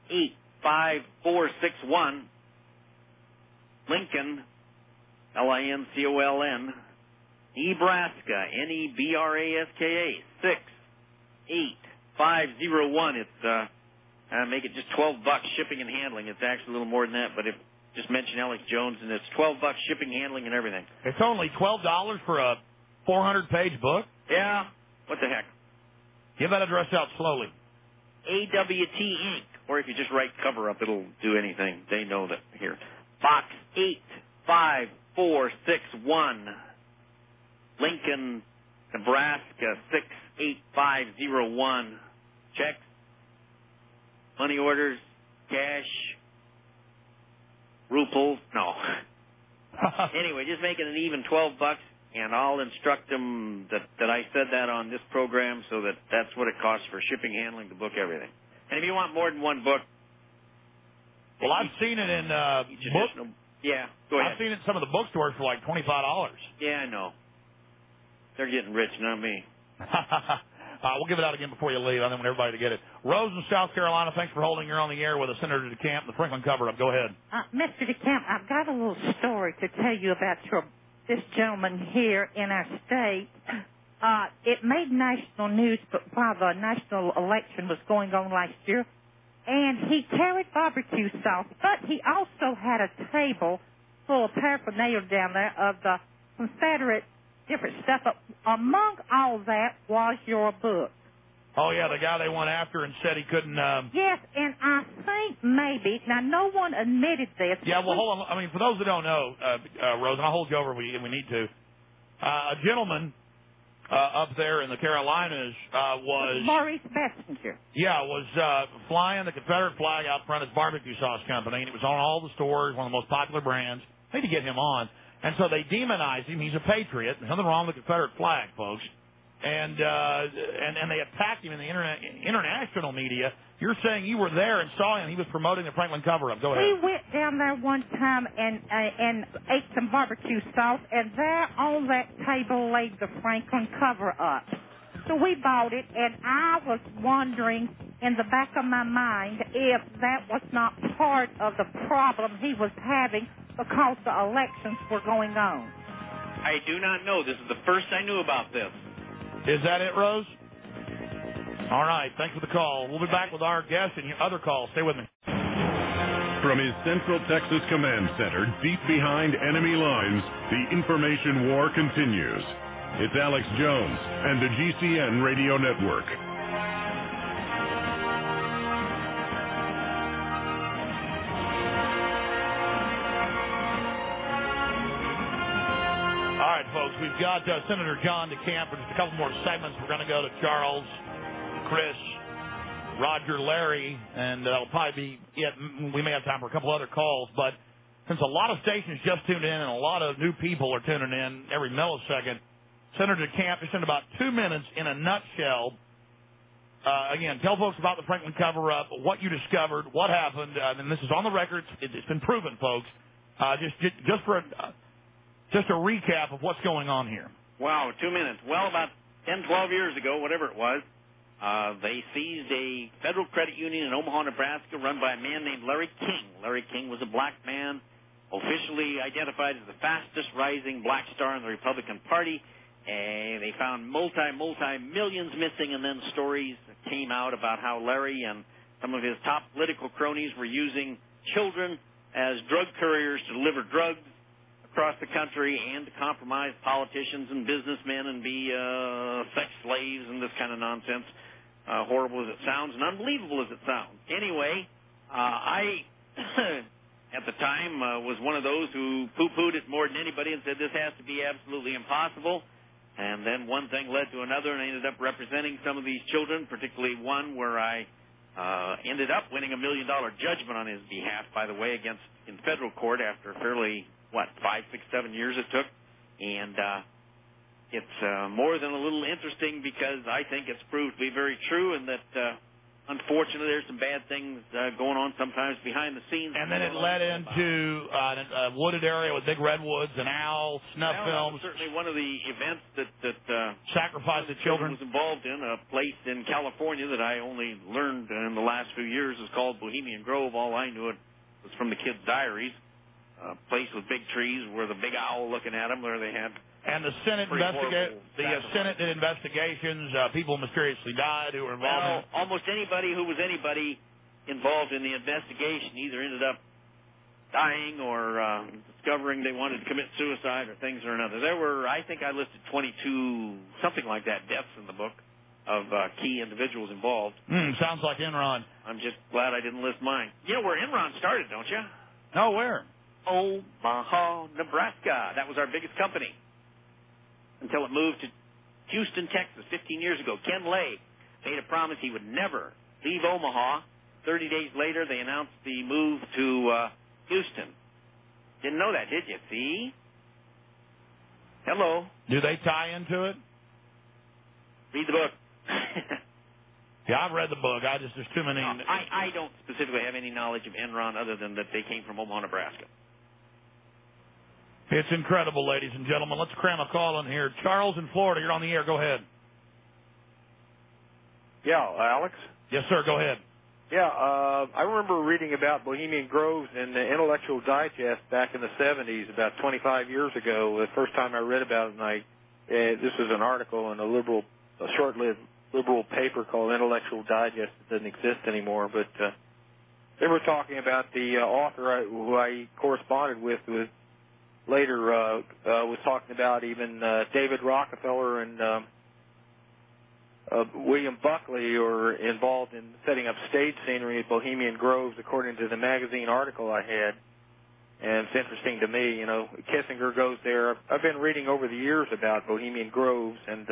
85461, Lincoln, Lincoln, Nebraska, Nebraska 68501. It's make it just $12 shipping and handling. It's actually a little more than that, but if just mention Alex Jones, and it's $12 shipping, handling, and everything.
It's only $12 for a 400-page book?
Yeah. What the heck?
Give that address out slowly.
AWT Inc. Or if you just write cover up, it'll do anything. They know that here. Box 85461, Lincoln, Nebraska 68501. Checks, money orders, cash, ruples. No. Anyway, just make it an even $12, and I'll instruct them that I said that on this program, so that's what it costs for shipping, handling, the book, everything. And if you want more than one book,
well, I've seen it in book.
Yeah, go ahead.
I've seen it in some of the bookstores for like $25.
Yeah, I know. They're getting rich, not me.
We'll give it out again before you leave. I want everybody to get it. Rose in South Carolina, thanks for holding. You're on the air with Senator DeCamp, the Franklin cover-up. Go ahead.
Mr. DeCamp, I've got a little story to tell you about this gentleman here in our state. It made national news, but while the national election was going on last year, and he carried barbecue sauce, but he also had a table full of paraphernalia down there of the Confederate different stuff. But among all that was your book.
Oh, yeah, the guy they went after and said he couldn't...
Yes, and I think maybe... Now, no one admitted this.
Yeah, well, hold on. I mean, for those that don't know, Rose, and I'll hold you over if we need to, a gentleman up there in the Carolinas was...
Maurice Messenger.
Yeah, was flying the Confederate flag out front of his barbecue sauce company, and it was on all the stores, one of the most popular brands. They need to get him on. And so they demonized him. He's a patriot. There's nothing wrong with the Confederate flag, folks. And they attacked him in the international media. You're saying you were there and saw him. He was promoting the Franklin cover-up. Go ahead.
We went down there one time and ate some barbecue sauce, and there on that table laid the Franklin cover-up. So we bought it, and I was wondering in the back of my mind if that was not part of the problem he was having because the elections were going on.
I do not know. This is the first I knew about this.
Is that it, Rose? All right. Thanks for the call. We'll be back with our guest and your other calls. Stay with me.
From his Central Texas Command Center, deep behind enemy lines, the information war continues. It's Alex Jones and the GCN Radio Network.
All right, folks, we've got Senator John DeCamp for just a couple more segments. We're going to go to Charles, Chris, Roger, Larry, and it'll probably be, we may have time for a couple other calls, but since a lot of stations just tuned in and a lot of new people are tuning in every millisecond, Senator DeCamp, just in about 2 minutes, in a nutshell, again, tell folks about the Franklin cover-up, what you discovered, what happened, and this is on the record. It's been proven, folks. Just a recap of what's going on here.
Wow, 2 minutes. Well, about 10, 12 years ago, whatever it was, they seized a federal credit union in Omaha, Nebraska, run by a man named Larry King. Larry King was a black man, officially identified as the fastest rising black star in the Republican Party. And they found multi-millions missing, and then stories came out about how Larry and some of his top political cronies were using children as drug couriers to deliver drugs across the country and to compromise politicians and businessmen and be sex slaves and this kind of nonsense. Horrible as it sounds and unbelievable as it sounds. Anyway, I, at the time, was one of those who poo-pooed it more than anybody and said this has to be absolutely impossible. And then one thing led to another, and I ended up representing some of these children, particularly one where I ended up winning $1 million judgment on his behalf, by the way, in federal court after fairly, 5, 6, 7 years it took. And it's more than a little interesting because I think it's proved to be very true, and that unfortunately there's some bad things going on sometimes behind the scenes.
And then it led into a wooded area with big redwoods and owls, snuff films.
That was certainly one of the events that
sacrificed the children
was involved in. A place in California that I only learned in the last few years is called Bohemian Grove. All I knew it was from the kids' diaries. A place with big trees with a big owl looking at them, where they had.
And the Senate Senate did investigations. People mysteriously died who were involved.
Well, almost anybody who was anybody involved in the investigation either ended up dying or discovering they wanted to commit suicide or things or another. There were, I think I listed 22, something like that, deaths in the book of key individuals involved.
Sounds like Enron.
I'm just glad I didn't list mine. You know where Enron started, don't you?
No, where?
Omaha, Nebraska. That was our biggest company until it moved to Houston, Texas 15 years ago. Ken Lay made a promise he would never leave Omaha. 30 days later, they announced the move to Houston. Didn't know that, did you? See? Hello.
Do they tie into it?
Read the book.
Yeah, I've read the book. There's too many.
I don't specifically have any knowledge of Enron other than that they came from Omaha, Nebraska.
It's incredible, ladies and gentlemen. Let's cram a call in here. Charles in Florida, you're on the air. Go ahead.
Yeah, Alex?
Yes, sir. Go ahead.
Yeah, I remember reading about Bohemian Groves in the Intellectual Digest back in the 70s, about 25 years ago. The first time I read about it, this was an article in a short-lived liberal paper called Intellectual Digest. It doesn't exist anymore, but they were talking about the author who I corresponded with later was talking about even David Rockefeller and William Buckley are involved in setting up stage scenery at Bohemian Groves, according to the magazine article I had. And it's interesting to me, Kissinger goes there. I've been reading over the years about Bohemian Groves and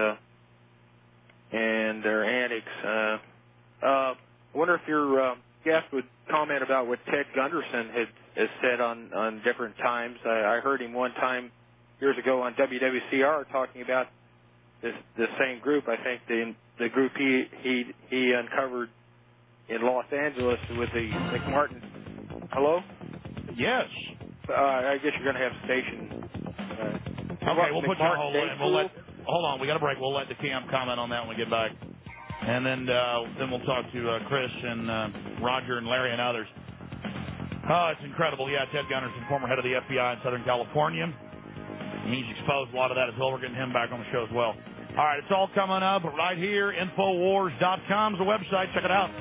their antics. I wonder if your guest would comment about what Ted Gunderson has said on different times. I heard him one time years ago on WWCR talking about the same group. I think the group he uncovered in Los Angeles with the McMartin. Hello?
Yes.
I guess you're going to have a station.
Okay, we'll put you on hold. Hold on, we got a break. We'll let the camp comment on that when we get back. And then we'll talk to Chris and Roger and Larry and others. Oh, it's incredible. Yeah, Ted Gunderson, former head of the FBI in Southern California. And he's exposed a lot of that as well. We're getting him back on the show as well. All right, it's all coming up right here. Infowars.com is the website. Check it out.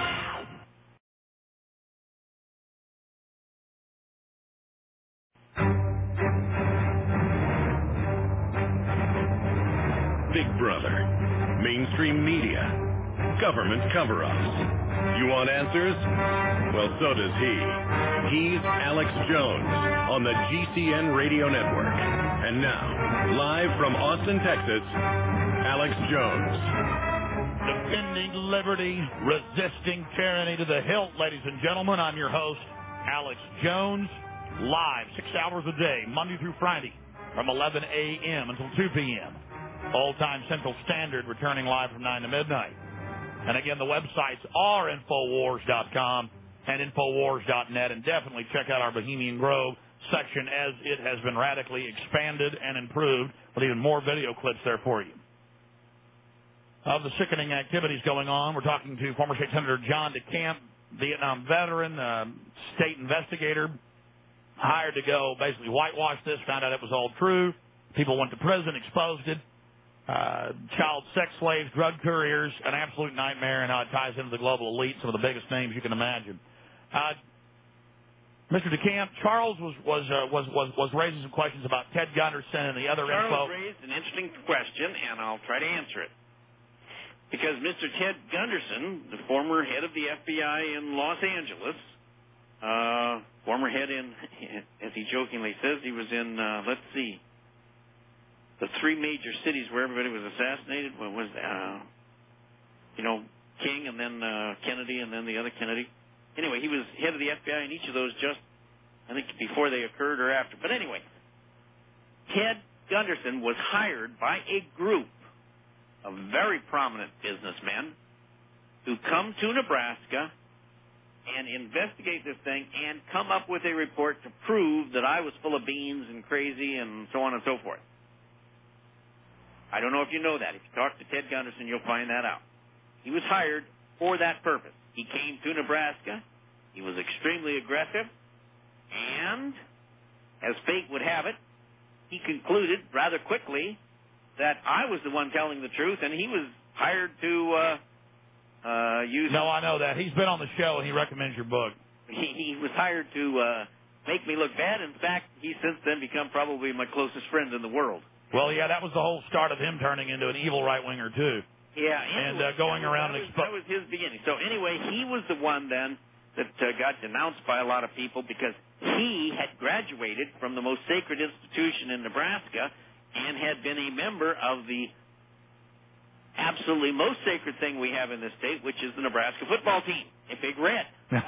Big Brother, mainstream media, government cover-ups. You want answers? Well, so does he. He's Alex Jones on the GCN Radio Network. And now, live from Austin, Texas, Alex Jones.
Defending liberty, resisting tyranny to the hilt, ladies and gentlemen. I'm your host, Alex Jones, live 6 hours a day, Monday through Friday, from 11 a.m. until 2 p.m. All-time Central Standard, returning live from 9 to midnight. And again, the websites are Infowars.com and Infowars.net, and definitely check out our Bohemian Grove section as it has been radically expanded and improved with even more video clips there for you. Of the sickening activities going on, we're talking to former State Senator John DeCamp, Vietnam veteran, state investigator, hired to go basically whitewash this, found out it was all true. People went to prison, exposed it. Child sex slaves, drug couriers, an absolute nightmare, and how it ties into the global elite, some of the biggest names you can imagine. Mr. DeCamp, Charles was raising some questions about Ted Gunderson and the other info.
Charles raised an interesting question, and I'll try to answer it. Because Mr. Ted Gunderson, the former head of the FBI in Los Angeles, former head in, as he jokingly says, he was in, the three major cities where everybody was assassinated. What was King, and then Kennedy, and then the other Kennedy. Anyway, he was head of the FBI in each of those just, I think, before they occurred or after. But anyway, Ted Gunderson was hired by a group of very prominent businessmen who come to Nebraska and investigate this thing and come up with a report to prove that I was full of beans and crazy and so on and so forth. I don't know if you know that. If you talk to Ted Gunderson, you'll find that out. He was hired for that purpose. He came to Nebraska. He was extremely aggressive. And, as fate would have it, he concluded rather quickly that I was the one telling the truth, and he was hired to use...
No, I know that. He's been on the show, and he recommends your book.
He was hired to make me look bad. In fact, he's since then become probably my closest friend in the world.
Well, yeah, that was the whole start of him turning into an evil right-winger, too.
Yeah.
And going around and
that was his beginning. So anyway, he was the one then that got denounced by a lot of people because he had graduated from the most sacred institution in Nebraska and had been a member of the absolutely most sacred thing we have in this state, which is the Nebraska football team, a Big Red.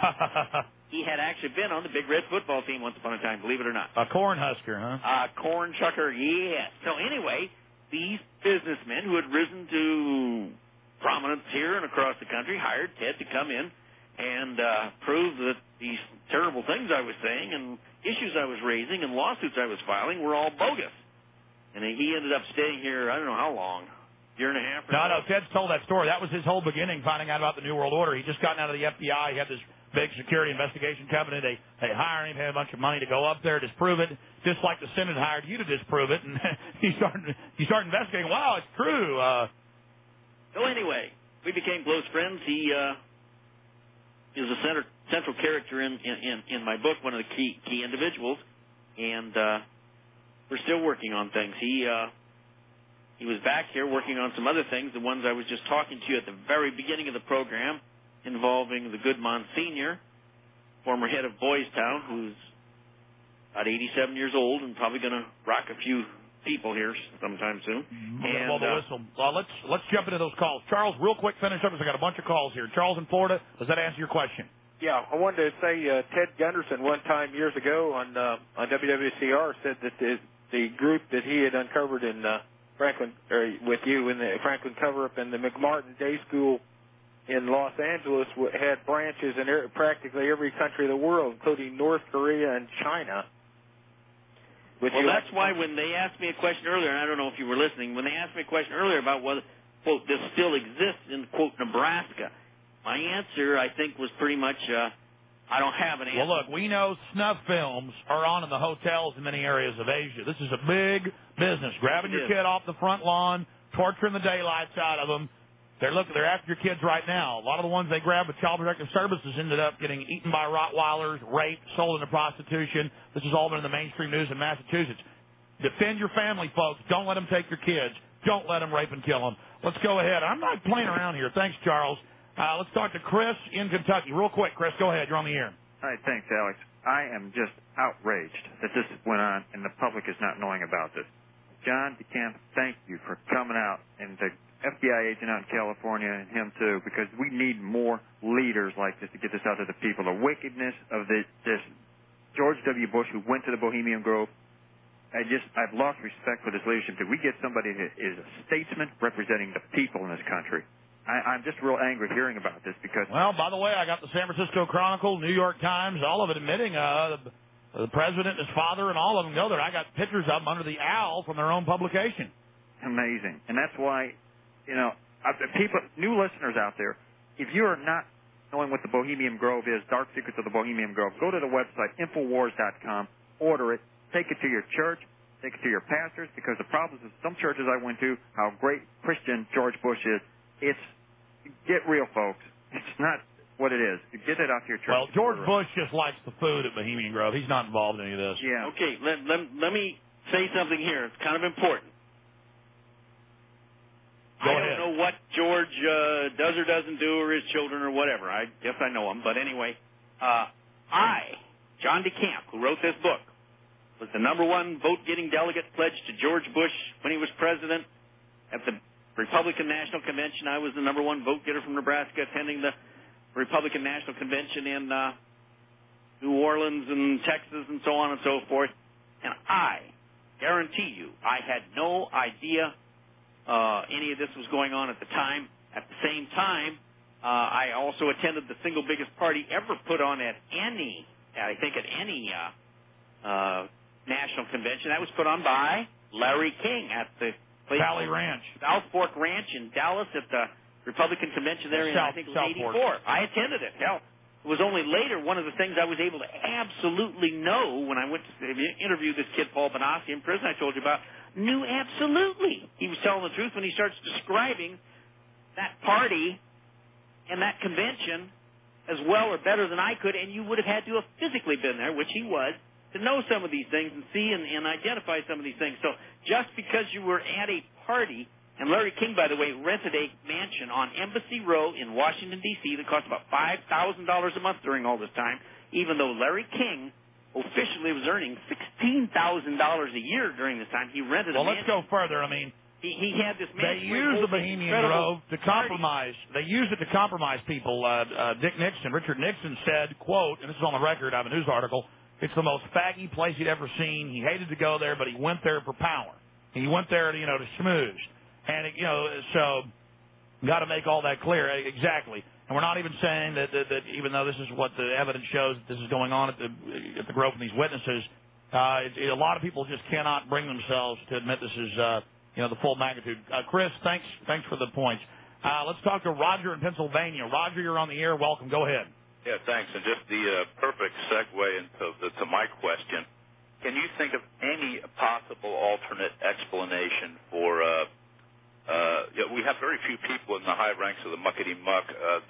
He had actually been on the Big Red football team once upon a time, believe it or not.
A cornhusker, huh?
A corn chucker, yes. So anyway, these businessmen who had risen to prominence here and across the country hired Ted to come in and prove that these terrible things I was saying and issues I was raising and lawsuits I was filing were all bogus. And he ended up staying here, I don't know how long, year and a half or so.
No, Ted's told that story. That was his whole beginning, finding out about the New World Order. He just gotten out of the FBI. He had this big security investigation company. They hired him, had a bunch of money to go up there, disprove it, just like the Senate hired you to disprove it. And he started investigating. Wow, it's true.
So anyway, we became close friends. He is a central character in my book, one of the key individuals, and we're still working on things. He was back here working on some other things, the ones I was just talking to you at the very beginning of the program, involving the good Monsignor, former head of Boys Town, who's about 87 years old and probably going to rock a few people here sometime soon. And,
well, the whistle. Let's jump into those calls. Charles, real quick, finish up because I got a bunch of calls here. Charles in Florida, does that answer your question?
Yeah, I wanted to say Ted Gunderson one time years ago on WWCR said that the group that he had uncovered in Franklin, or with you in the Franklin cover-up in the McMartin Day School in Los Angeles had branches in practically every country of the world, including North Korea and China.
Well, that's why when they asked me a question earlier, and I don't know if you were listening, when they asked me a question earlier about whether, quote, this still exists in, quote, Nebraska, my answer, I think, was pretty much I don't have an answer.
Well, look, we know snuff films are on in the hotels in many areas of Asia. This is a big business. Grabbing your kid off the front lawn, torturing the daylights out of them. They're after your kids right now. A lot of the ones they grabbed with Child Protective Services ended up getting eaten by Rottweilers, raped, sold into prostitution. This has all been in the mainstream news in Massachusetts. Defend your family, folks. Don't let them take your kids. Don't let them rape and kill them. Let's go ahead. I'm not playing around here. Thanks, Charles. Let's talk to Chris in Kentucky. Real quick, Chris, go ahead. You're on the air.
All right, thanks, Alex. I am just outraged that this went on and the public is not knowing about this. John DeCamp, thank you for coming out, and the FBI agent out in California, and him too, because we need more leaders like this to get this out to the people. The wickedness of this George W. Bush, who went to the Bohemian Grove, I've lost respect for this leadership. Did we get somebody that is a statesman representing the people in this country? I'm just real angry hearing about this because...
Well, by the way, I got the San Francisco Chronicle, New York Times, all of it admitting the president and his father and all of them go there. I got pictures of them under the owl from their own publication.
Amazing. And that's why, people, new listeners out there, if you're not knowing what the Bohemian Grove is, Dark Secrets of the Bohemian Grove, go to the website, Infowars.com, order it, take it to your church, take it to your pastors, because the problems with some churches I went to, how great Christian George Bush is, get real, folks. It's not what it is. Get it off your church.
Well, George Bush just likes the food at Bohemian Grove. He's not involved in any of this.
Yeah.
Okay, let me say something here. It's kind of important.
Go
I
ahead.
don't know what George does or doesn't do, or his children, or whatever. I guess I know him. But anyway, John DeCamp, who wrote this book, was the #1 vote-getting delegate pledged to George Bush when he was president. At the Republican National Convention, I was the #1 vote-getter from Nebraska attending the Republican National Convention in New Orleans and Texas and so on and so forth. And I guarantee you, I had no idea any of this was going on at the time. At the same time, I also attended the single biggest party ever put on at any national convention. That was put on by Larry King at the
Valley Ranch.
South Fork Ranch in Dallas at the Republican convention there in, I think it was 84. I attended it. Hell, it was only later, one of the things I was able to absolutely know when I went to interview this kid, Paul Benassi, in prison I told you about, knew absolutely. He was telling the truth when he starts describing that party and that convention as well or better than I could, and you would have had to have physically been there, which he was, to know some of these things and see and identify some of these things. So just because you were at a party, and Larry King, by the way, rented a mansion on Embassy Row in Washington, D.C. that cost about $5,000 a month during all this time, even though Larry King officially was earning $16,000 a year during this time. He rented a mansion.
Well, let's go further. I mean,
he had this mansion.
They used the Bohemian Grove to compromise. They used it to compromise people. Richard Nixon said, quote, and this is on the record, I have a news article, it's the most faggy place he'd ever seen. He hated to go there, but he went there for power. He went there to, to schmooze. And, so got to make all that clear. Exactly. And we're not even saying that even though this is what the evidence shows that this is going on at the Grove from these witnesses, a lot of people just cannot bring themselves to admit this is, the full magnitude. Chris, thanks for the points. Let's talk to Roger in Pennsylvania. Roger, you're on the air. Welcome. Go ahead.
Yeah, thanks. And just the perfect segue to my question. Can you think of any possible alternate explanation for we have very few people in the high ranks of the muckety-muck.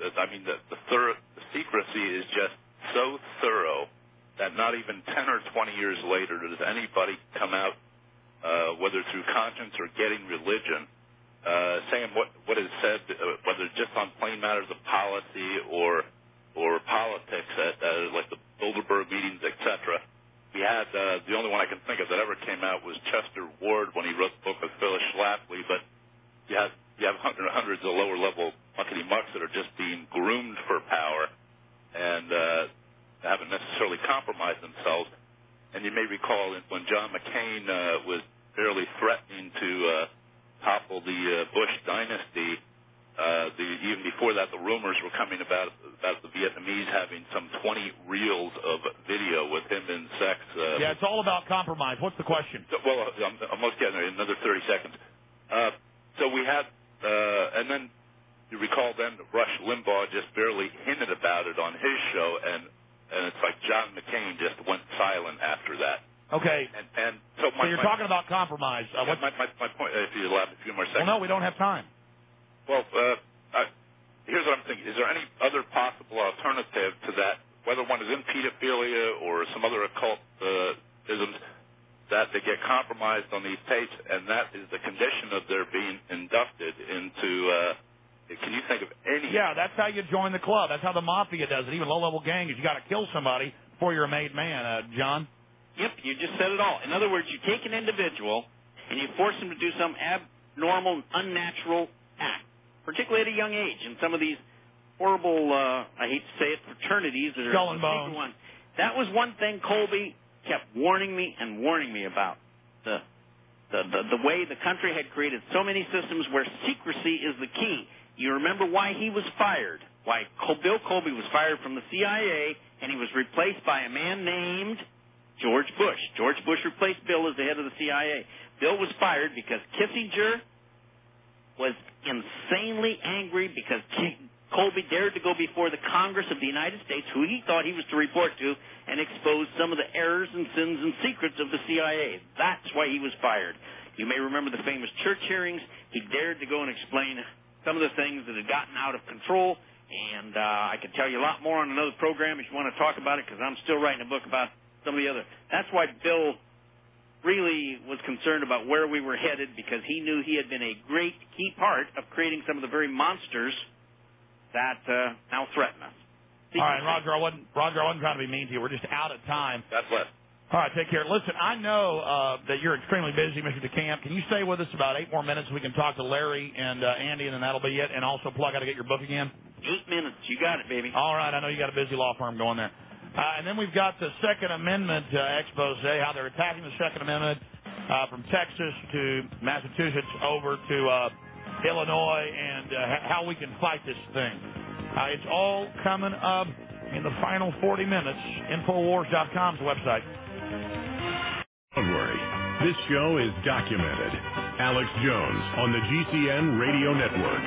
The secrecy is just so thorough that not even 10 or 20 years later does anybody come out, whether through conscience or getting religion, saying what is said, whether just on plain matters of policy or politics at like the Bilderberg meetings, etc. We had the only one I can think of that ever came out was Chester Ward when he wrote the book with Phyllis Schlafly, but you have hundreds of lower-level muckety-mucks that are just being groomed for power and haven't necessarily compromised themselves. And you may recall when John McCain was barely threatening to topple the Bush dynasty, even before that, the rumors were coming about the Vietnamese having some 20 reels of video with him in sex.
Yeah, it's all about compromise. What's the question?
Well, I'm almost getting there. Another 30 seconds. So we had, and then you recall then Rush Limbaugh just barely hinted about it on his show, and and it's like John McCain just went silent after that.
Okay.
And so
you're talking about compromise.
My point, if you allow me a few more seconds.
Well, no, we don't have time.
Well, here's what I'm thinking. Is there any other possible alternative to that, whether one is in pedophilia or some other occult isms, that they get compromised on these tapes, and that is the condition of their being inducted into can you think of any?
Yeah, that's how you join the club. That's how the mafia does it. Even low-level gangs, you got to kill somebody before you're a made man. John?
Yep, you just said it all. In other words, you take an individual and you force him to do some abnormal, unnatural act, particularly at a young age. In some of these horrible, I hate to say it, fraternities that are
Skull and Bones.
That was one thing Colby kept warning me about. The way the country had created so many systems where secrecy is the key. You remember why he was fired, why Bill Colby was fired from the CIA, and he was replaced by a man named George Bush. George Bush replaced Bill as the head of the CIA. Bill was fired because Kissinger was insanely angry because Colby dared to go before the Congress of the United States, who he thought he was to report to, and expose some of the errors and sins and secrets of the CIA. That's why he was fired. You may remember the famous church hearings. He dared to go and explain some of the things that had gotten out of control, and I could tell you a lot more on another program if you want to talk about it, because I'm still writing a book about some of the other. That's why Bill really was concerned about where we were headed, because he knew he had been a great key part of creating some of the very monsters that now threaten us.
All right, Roger, I wasn't trying to be mean to you. We're just out of time.
God bless.
All right, take care. Listen, I know that you're extremely busy, Mr. DeCamp. Can you stay with us about 8 more minutes so we can talk to Larry and Andy, and then that'll be it, and also plug out to get your book again?
8 minutes. You got it, baby.
All right, I know you got a busy law firm going there. And then we've got the Second Amendment expose, how they're attacking the Second Amendment from Texas to Massachusetts over to Illinois, and how we can fight this thing. It's all coming up in the final 40 minutes. Infowars.com's website.
Don't worry. This show is documented. Alex Jones on the GCN Radio Network.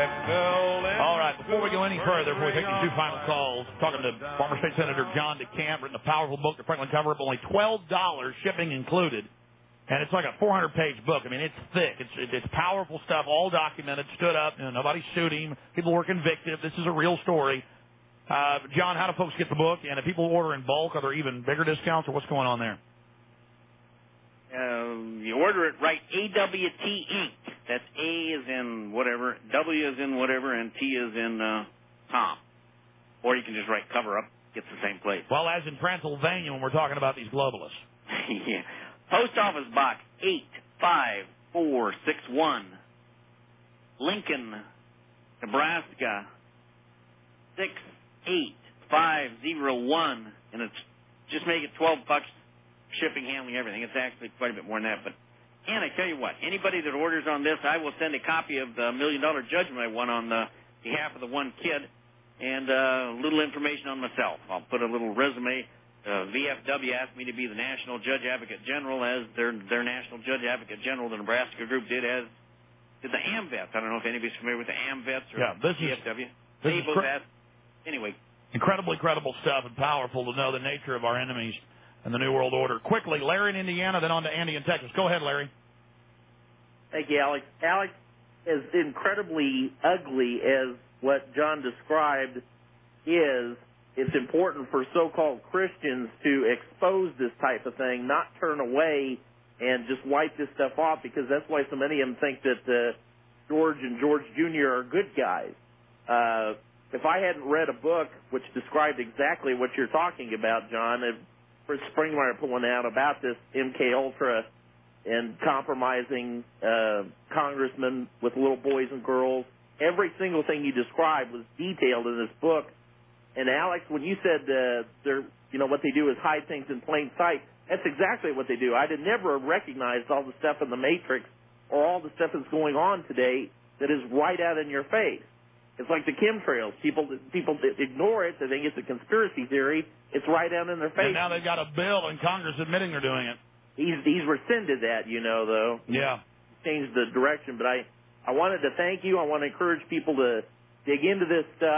All right, before we go any further, before we take these 2 final calls, talking to former State Senator John DeCamp, written a powerful book, The Franklin Cover-Up, only $12, shipping included. And it's like a 400-page book. I mean, it's thick. It's powerful stuff, all documented, stood up. You know, nobody sued him. People were convicted. This is a real story. John, how do folks get the book? And if people order in bulk, are there even bigger discounts, or what's going on there?
You order it right, AWT Inc. That's A is in whatever, W is in whatever, and T is in Tom. Or you can just write cover up, gets the same place.
Well, as in Transylvania when we're talking about these globalists.
Yeah. Post Office Box 85461, Lincoln, Nebraska 68501, and it's just make it $12, shipping, handling, everything. It's actually quite a bit more than that. And I tell you what, anybody that orders on this, I will send a copy of the $1 Million Judgment I won on behalf of the one kid, and a little information on myself. I'll put a little resume. VFW asked me to be the National Judge Advocate General as their National Judge Advocate General. The Nebraska group did the AMVETS. I don't know if anybody's familiar with the AMVETS or VFW. They both asked. Anyway.
Incredibly credible stuff and powerful to know the nature of our enemies and the New World Order. Quickly, Larry in Indiana, then on to Andy in Texas. Go ahead, Larry.
Thank you, Alex. Alex, as incredibly ugly as what John described is, it's important for so-called Christians to expose this type of thing, not turn away and just wipe this stuff off, because that's why so many of them think that George and George Jr. are good guys. If I hadn't read a book which described exactly what you're talking about, John, Fritz Springmeier put one out about this MK Ultra and compromising congressmen with little boys and girls. Every single thing you described was detailed in this book. And Alex, when you said what they do is hide things in plain sight, that's exactly what they do. I'd have never recognized all the stuff in the Matrix or all the stuff that's going on today that is right out in your face. It's like the chemtrails. People ignore it. They think it's a conspiracy theory. It's right out in their face.
And now they've got a bill in Congress admitting they're doing it.
He's rescinded that, though.
Yeah.
Changed the direction. But I wanted to thank you. I want to encourage people to dig into this stuff.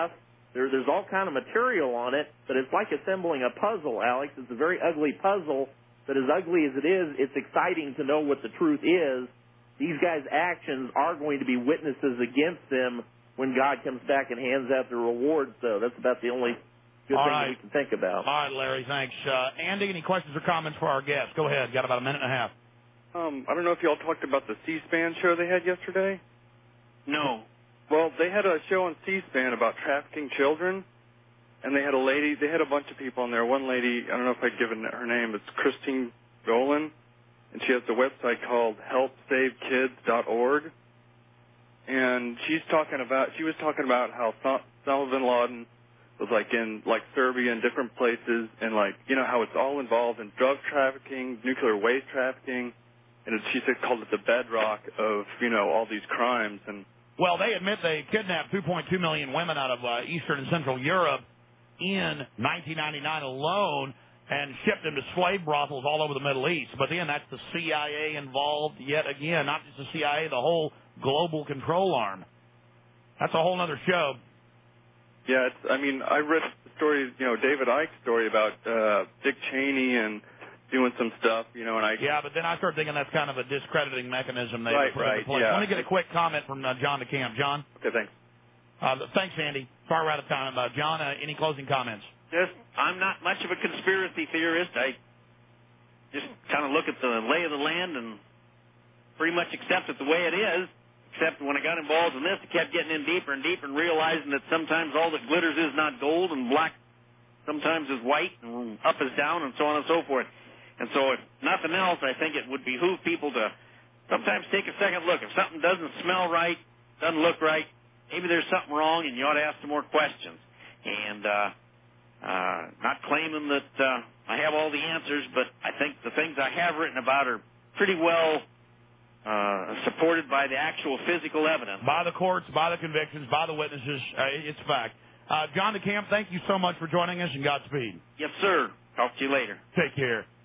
There's all kind of material on it, but it's like assembling a puzzle, Alex. It's a very ugly puzzle, but as ugly as it is, it's exciting to know what the truth is. These guys' actions are going to be witnesses against them when God comes back and hands out the rewards, though. That's about the only good thing that we can think about.
All right, Larry, thanks. Andy, any questions or comments for our guest? Go ahead. Got about a minute and a half.
I don't know if y'all talked about the C-SPAN show they had yesterday.
No.
Well, they had a show on C-SPAN about trafficking children, and they had a bunch of people on there. One lady, I don't know if I'd given her name, it's Christine Golan, and she has the website called helpsavekids.org. And she was talking about how Osama bin Laden was in Serbia and different places, and how it's all involved in drug trafficking, nuclear waste trafficking, and she called it the bedrock of all these crimes. And
well, they admit they kidnapped 2.2 million women out of Eastern and Central Europe in 1999 alone, and shipped them to slave brothels all over the Middle East. But then that's the CIA involved yet again, not just the CIA, the whole global control arm. That's a whole other show.
Yeah, I read the story, David Icke's story about Dick Cheney and doing some stuff, and I...
Yeah, but then I started thinking that's kind of a discrediting mechanism they put into place.
Yeah.
Let me get a quick comment from John DeCamp. John?
Okay, thanks.
Thanks, Andy. Sorry we're out of time. John, any closing comments?
I'm not much of a conspiracy theorist. I just kind of look at the lay of the land and pretty much accept it the way it is. Except when I got involved in this, I kept getting in deeper and deeper and realizing that sometimes all that glitters is not gold, and black sometimes is white, and up is down, and so on and so forth. And so if nothing else, I think it would behoove people to sometimes take a second look. If something doesn't smell right, doesn't look right, maybe there's something wrong, and you ought to ask some more questions. And not claiming that I have all the answers, but I think the things I have written about are pretty well supported by the actual physical evidence.
By the courts, by the convictions, by the witnesses. It's fact. John DeCamp, thank you so much for joining us, and Godspeed.
Yes, sir. Talk to you later.
Take care.